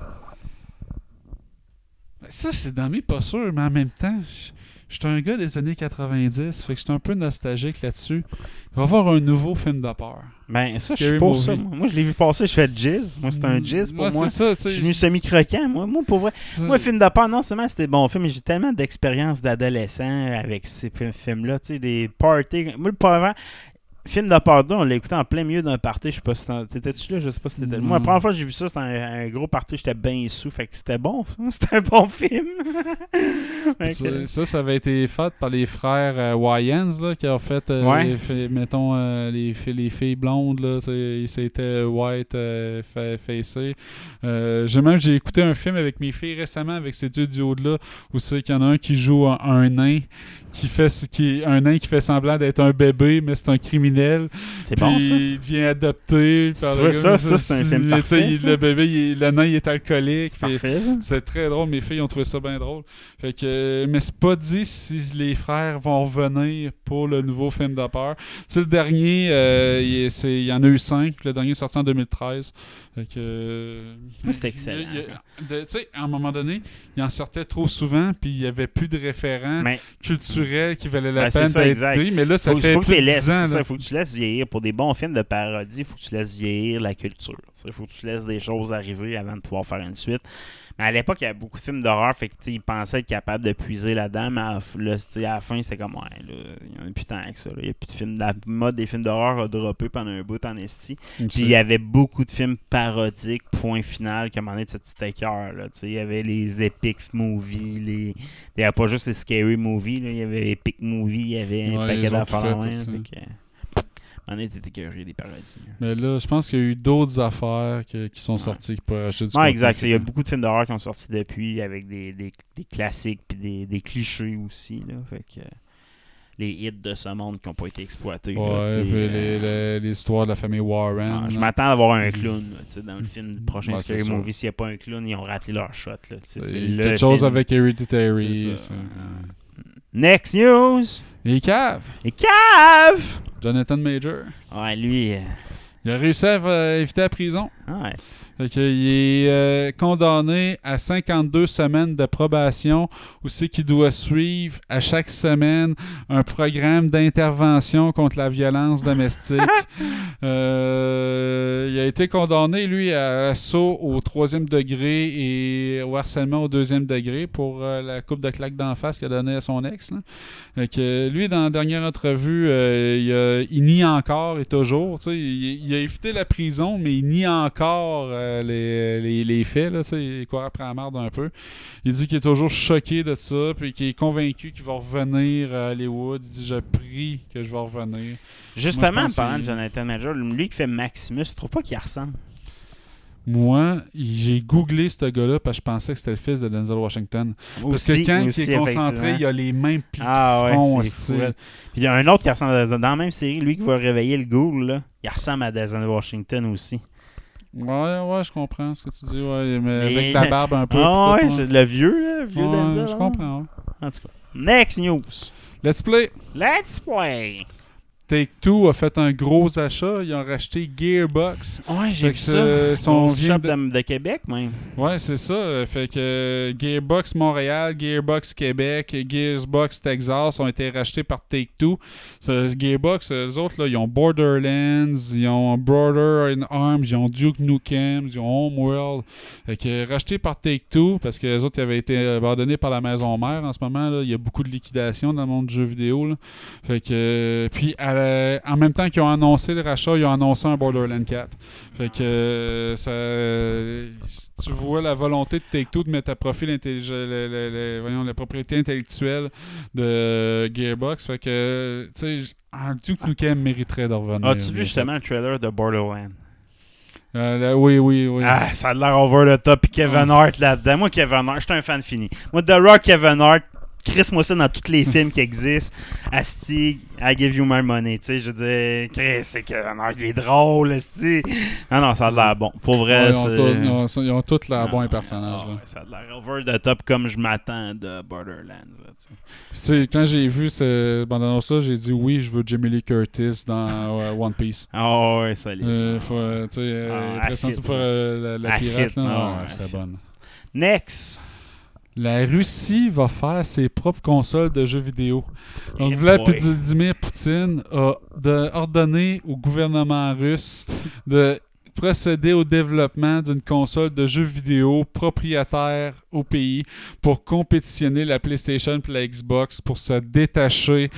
Ça, c'est dans mes pas sûr, mais en même temps, je suis un gars des années 90, fait que je suis un peu nostalgique là-dessus. Il va y avoir un nouveau film de peur. Ben, ça, je suis pour ça. Moi, je l'ai vu passer, je fais Jizz. Moi, c'est un Jizz pour moi. C'est ça, je suis venu semi-croquant. Moi, pour vrai. Moi, film de peur, non seulement c'était bon film, mais j'ai tellement d'expérience d'adolescent avec ces films-là. Tu sais, des parties. Moi, le peur, film de peur 2, on l'a écouté en plein milieu d'un party. Je sais pas si t'étais-tu là, je sais pas si t'étais là. Moi, la première fois que j'ai vu ça, c'était un gros party, j'étais bien sous, fait que c'était bon. C'était un bon film. Ça avait été fait par les frères Wayans, là, qui ont fait, les filles blondes, là, c'était white facé. J'ai écouté un film avec mes filles récemment, avec ces deux duos-là, où c'est qu'il y en a un qui joue un nain, un nain qui fait semblant d'être un bébé, mais c'est un criminel criminel. C'est Puis bon, ça. il devient adopté. Tu vois, ça, c'est un film parfait, ça. Le bébé, le nain, il est alcoolique. C'est parfait, ça. C'est très drôle. Mes filles ont trouvé ça bien drôle. Fait que, mais c'est pas dit si les frères vont revenir pour le nouveau film de peur. Le dernier, il y en a eu 5. Le dernier est sorti en 2013. Fait que, c'était excellent. Tu sais, à un moment donné, il en sortait trop souvent, puis il n'y avait plus de référents culturels qui valaient la peine d'être pris. Mais là, ça fait plus de 10 ans. Il faut que tu laisses vieillir. Pour des bons films de parodie, il faut que tu laisses vieillir la culture. Il faut que tu laisses des choses arriver avant de pouvoir faire une suite. Mais à l'époque, il y avait beaucoup de films d'horreur, fait que ils pensaient être capables de puiser là-dedans, mais à la fin, c'était comme, ouais, là, il n'y en a plus tant que ça. Il n'y a plus de films. La mode des films d'horreur a droppé pendant un bout en esti. Puis il y avait beaucoup de films parodiques, point final, comme on est de cette petite écœur. Il y avait les epic movies, il n'y avait pas juste les scary movies, là, il y avait epic movies, il y avait un paquet d'affaires. On était écœurés des parodies. Mais là, je pense qu'il y a eu d'autres affaires qui sont sorties qui pourraient acheter du contenu. Exact. Il y a beaucoup de films d'horreur qui ont sorti depuis avec des classiques et des clichés aussi. Là. Fait que, les hits de ce monde qui n'ont pas été exploités. L'histoire de la famille Warren. Je m'attends à avoir un clown dans le film du prochain Scary Movie. S'il n'y a pas un clown, ils ont raté leur shot. Là. C'est quelque chose avec Hereditary. Next news! Les caves! Jonathan Major. Ouais, lui... Il a réussi à éviter la prison. Ouais. Fait qu'il est condamné à 52 semaines de probation, où c'est qu'il doit suivre à chaque semaine un programme d'intervention contre la violence domestique. Il a été condamné, lui, à l'assaut au 3e degré et au harcèlement au 2e degré pour la coupe de claques d'en face qu'il a donnée à son ex. Là. Fait que, lui, dans la dernière entrevue, il nie encore et toujours. Il a évité la prison, mais il nie encore les faits, là, il court après la merde un peu. Il dit qu'il est toujours choqué de ça, puis qu'il est convaincu qu'il va revenir à Hollywood. Il dit « Je prie que je vais revenir ». Justement, en parlant de Jonathan Major, lui qui fait Maximus, tu trouves pas qu'il ressemble? Moi, j'ai googlé ce gars-là parce que je pensais que c'était le fils de Denzel Washington. Parce que quand il est concentré, il a les mêmes pics front. Puis il y a un autre qui ressemble dans la même série, lui qui va réveiller le ghoul, là, il ressemble à Denzel Washington aussi. Ouais, je comprends ce que tu dis, mais avec la barbe un peu. Le vieux Denzel. Je comprends. Ouais. En tout cas, next news. Let's play. Take-Two a fait un gros achat. Ils ont racheté Gearbox. Ouais, j'ai vu ça. Son shop de Québec, même. Ouais, c'est ça. Fait que Gearbox Montréal, Gearbox Québec, Gearbox Texas ont été rachetés par Take-Two. Gearbox, eux autres, là, ils ont Borderlands, ils ont Brother in Arms, ils ont Duke Nukem, ils ont Homeworld. Fait que rachetés par Take-Two, parce que les autres ils avaient été abandonnés par la maison mère en ce moment. Là. Il y a beaucoup de liquidation dans le monde du jeu vidéo. Là. Fait que, puis en même temps qu'ils ont annoncé le rachat, ils ont annoncé un Borderlands 4. Fait que tu vois la volonté de Take-Two de mettre à profit la propriété intellectuelle de Gearbox. Fait que, tu sais, Duke Nukem mériterait de revenir. As-tu vu justement le trailer de Borderlands? Oui. Ah, ça a l'air over the top. Puis Kevin Hart là-dedans. Moi, Kevin Hart, je suis un fan fini. Moi, The Rock, Kevin Hart, Chris-moi ça dans tous les films qui existent. Asti, I give you my money. Tu sais, je veux dire, Chris, c'est Kevin Hart, il est drôle, Asti. Non, ça a l'air bon. Pour vrai, ils ont tous l'air bons personnages. Ça a l'air over the top comme je m'attends de Borderlands. Quand j'ai vu pendant ça, j'ai dit oui, je veux Jamie Lee Curtis dans One Piece. Ah ouais, ça l'est. Pressenti pour la pirate, là, elle serait bonne. Next! La Russie va faire ses propres consoles de jeux vidéo. Donc, Vladimir Poutine a ordonné au gouvernement russe de procéder au développement d'une console de jeux vidéo propriétaire au pays pour compétitionner la PlayStation et la Xbox pour se détacher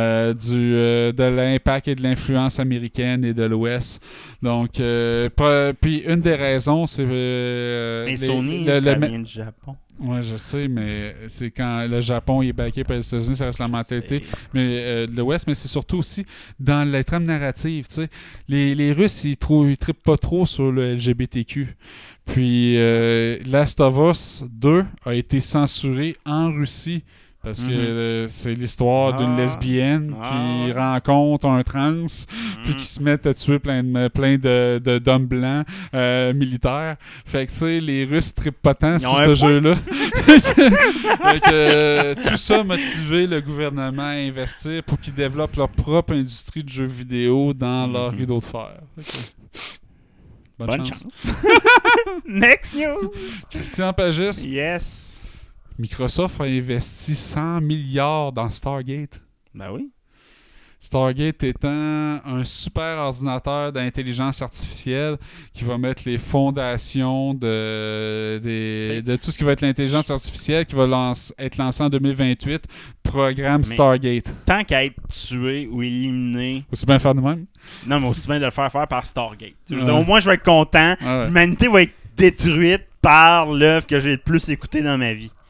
de l'impact et de l'influence américaine et de l'Ouest. Donc, puis une des raisons, c'est... Sony, ça vient du Japon. Oui, je sais, mais c'est quand le Japon est backé par les États-Unis, ça reste la mentalité de l'Ouest, mais c'est surtout aussi dans la trame narrative. Tu sais. Les Russes, ils trippent pas trop sur le LGBTQ. Puis Last of Us 2 a été censuré en Russie Parce que c'est l'histoire d'une lesbienne qui rencontre un trans, puis qui se met à tuer plein d'hommes blancs militaires. Fait que, tu sais, les Russes trippent pas tant sur ce jeu-là. Fait que, tout ça a motivé le gouvernement à investir pour qu'ils développent leur propre industrie de jeux vidéo dans leur rideau de fer. Bonne chance. Next news! Christian Pagis. Yes. Microsoft a investi 100 milliards dans Stargate. Ben oui. Stargate étant un super ordinateur d'intelligence artificielle qui va mettre les fondations de tout ce qui va être l'intelligence artificielle qui va être lancé en 2028. Programme Stargate. Tant qu'à être tué ou éliminé... Aussi bien le faire de même? Non, mais aussi bien de le faire par Stargate. Au moins, je vais être content. Ouais. L'humanité va être détruite par l'œuvre que j'ai le plus écoutée dans ma vie.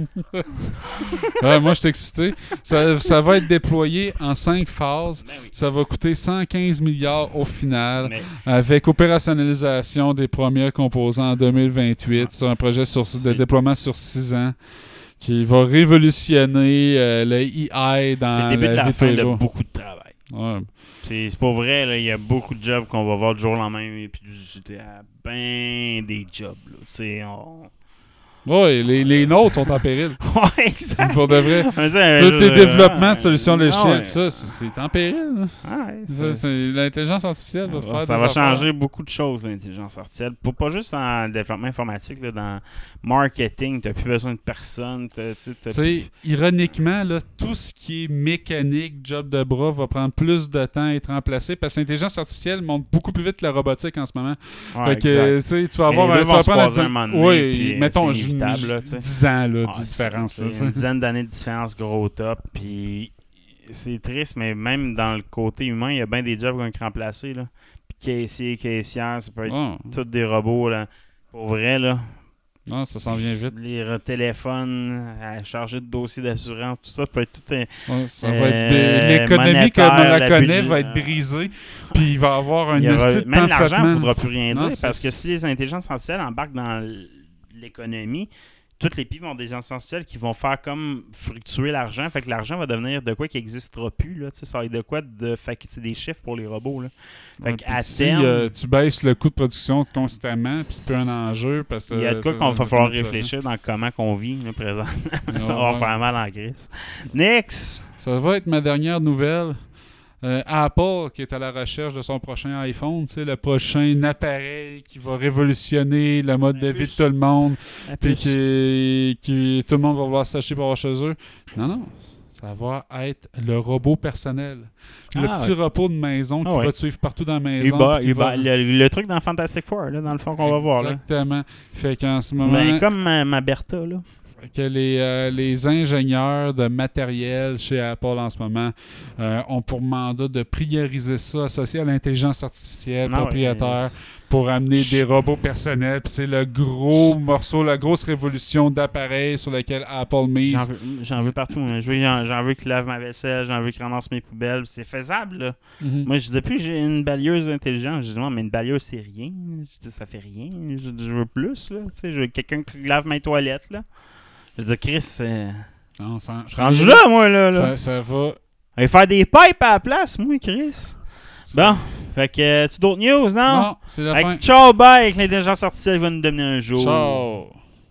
Moi, je suis excité. Ça va être déployé en 5 phases. Ben oui. Ça va coûter 115 milliards au final, Mais... avec opérationnalisation des premiers composants en 2028 sur un projet de déploiement sur 6 ans qui va révolutionner le AI dans c'est le début de la vie de tous fin les de jours. beaucoup de travail. Ouais. C'est pas vrai, là, il y a beaucoup de jobs qu'on va voir du jour au lendemain, et puis c'était ben des jobs. Oui, les nôtres sont en péril. Ouais, exact. Pour de vrai. Tous les développements de solutions logicielles, ça, c'est en péril. L'intelligence artificielle va faire ça va changer beaucoup de choses, l'intelligence artificielle. Pas juste en développement informatique, là, dans marketing, tu n'as plus besoin de personne. Ironiquement, là, tout ce qui est mécanique, job de bras, va prendre plus de temps à être remplacé parce que l'intelligence artificielle monte beaucoup plus vite que la robotique en ce moment. Ouais, tu vas avoir mettons, 10 ans de différence. Une dizaine d'années de différence, gros top. Puis c'est triste, mais même dans le côté humain, il y a bien des jobs qui vont être remplacés. Là. Puis caissière, ça peut être tous des robots. Là. Pour vrai, là. Non, ça s'en vient vite. Les téléphones, à charger de dossiers d'assurance, tout ça peut être tout ça va être l'économie comme on la connaît va être brisée. Puis il va y avoir un même l'argent ne voudra plus rien dire parce que si les intelligences artificielles embarquent dans l'économie, toutes les pays vont des intelligences artificielles qui vont faire comme fluctuer l'argent. Fait que l'argent va devenir de quoi qui n'existera plus. Là. Ça va être de quoi c'est des chiffres pour les robots. Là. Fait qu'à terme, tu baisses le coût de production constamment, puis c'est plus un enjeu. Parce que il y a de quoi qu'on va falloir réfléchir dans comment qu'on vit là, présentement. Ça va faire mal en crise. Next! Ça va être ma dernière nouvelle. Apple qui est à la recherche de son prochain iPhone, le prochain appareil qui va révolutionner le mode de vie de tout le monde, puis qui tout le monde va vouloir s'acheter pour avoir chez eux. Non, ça va être le robot personnel. Le petit robot de maison qui va te suivre partout dans la maison. Le truc dans Fantastic Four, là, dans le fond, qu'on va voir. Exactement. Fait qu'en ce moment... Mais comme ma Bertha, là. Que les ingénieurs de matériel chez Apple en ce moment ont pour mandat de prioriser ça associé à l'intelligence artificielle propriétaire pour amener des robots personnels. Puis c'est le gros morceau, la grosse révolution d'appareils sur lequel Apple mise. J'en veux partout. J'en veux qu'il lave ma vaisselle, j'en veux qu'il ramasse mes poubelles. C'est faisable, là. Mm-hmm. Moi, depuis que j'ai une balieuse intelligente, je dis mais une balieuse, c'est rien. Je dis, ça fait rien. Je veux plus, là. Je veux quelqu'un qui lave mes toilettes, là. Je veux dire, Chris, je suis rendu là, moi, là. Ça va... On va faire des pipes à la place, moi, Chris. Bon, fait que, tu d'autres news, non? Non, c'est la fin. Ciao, bye, avec l'intelligence artificielle va nous dominer un jour. Ciao.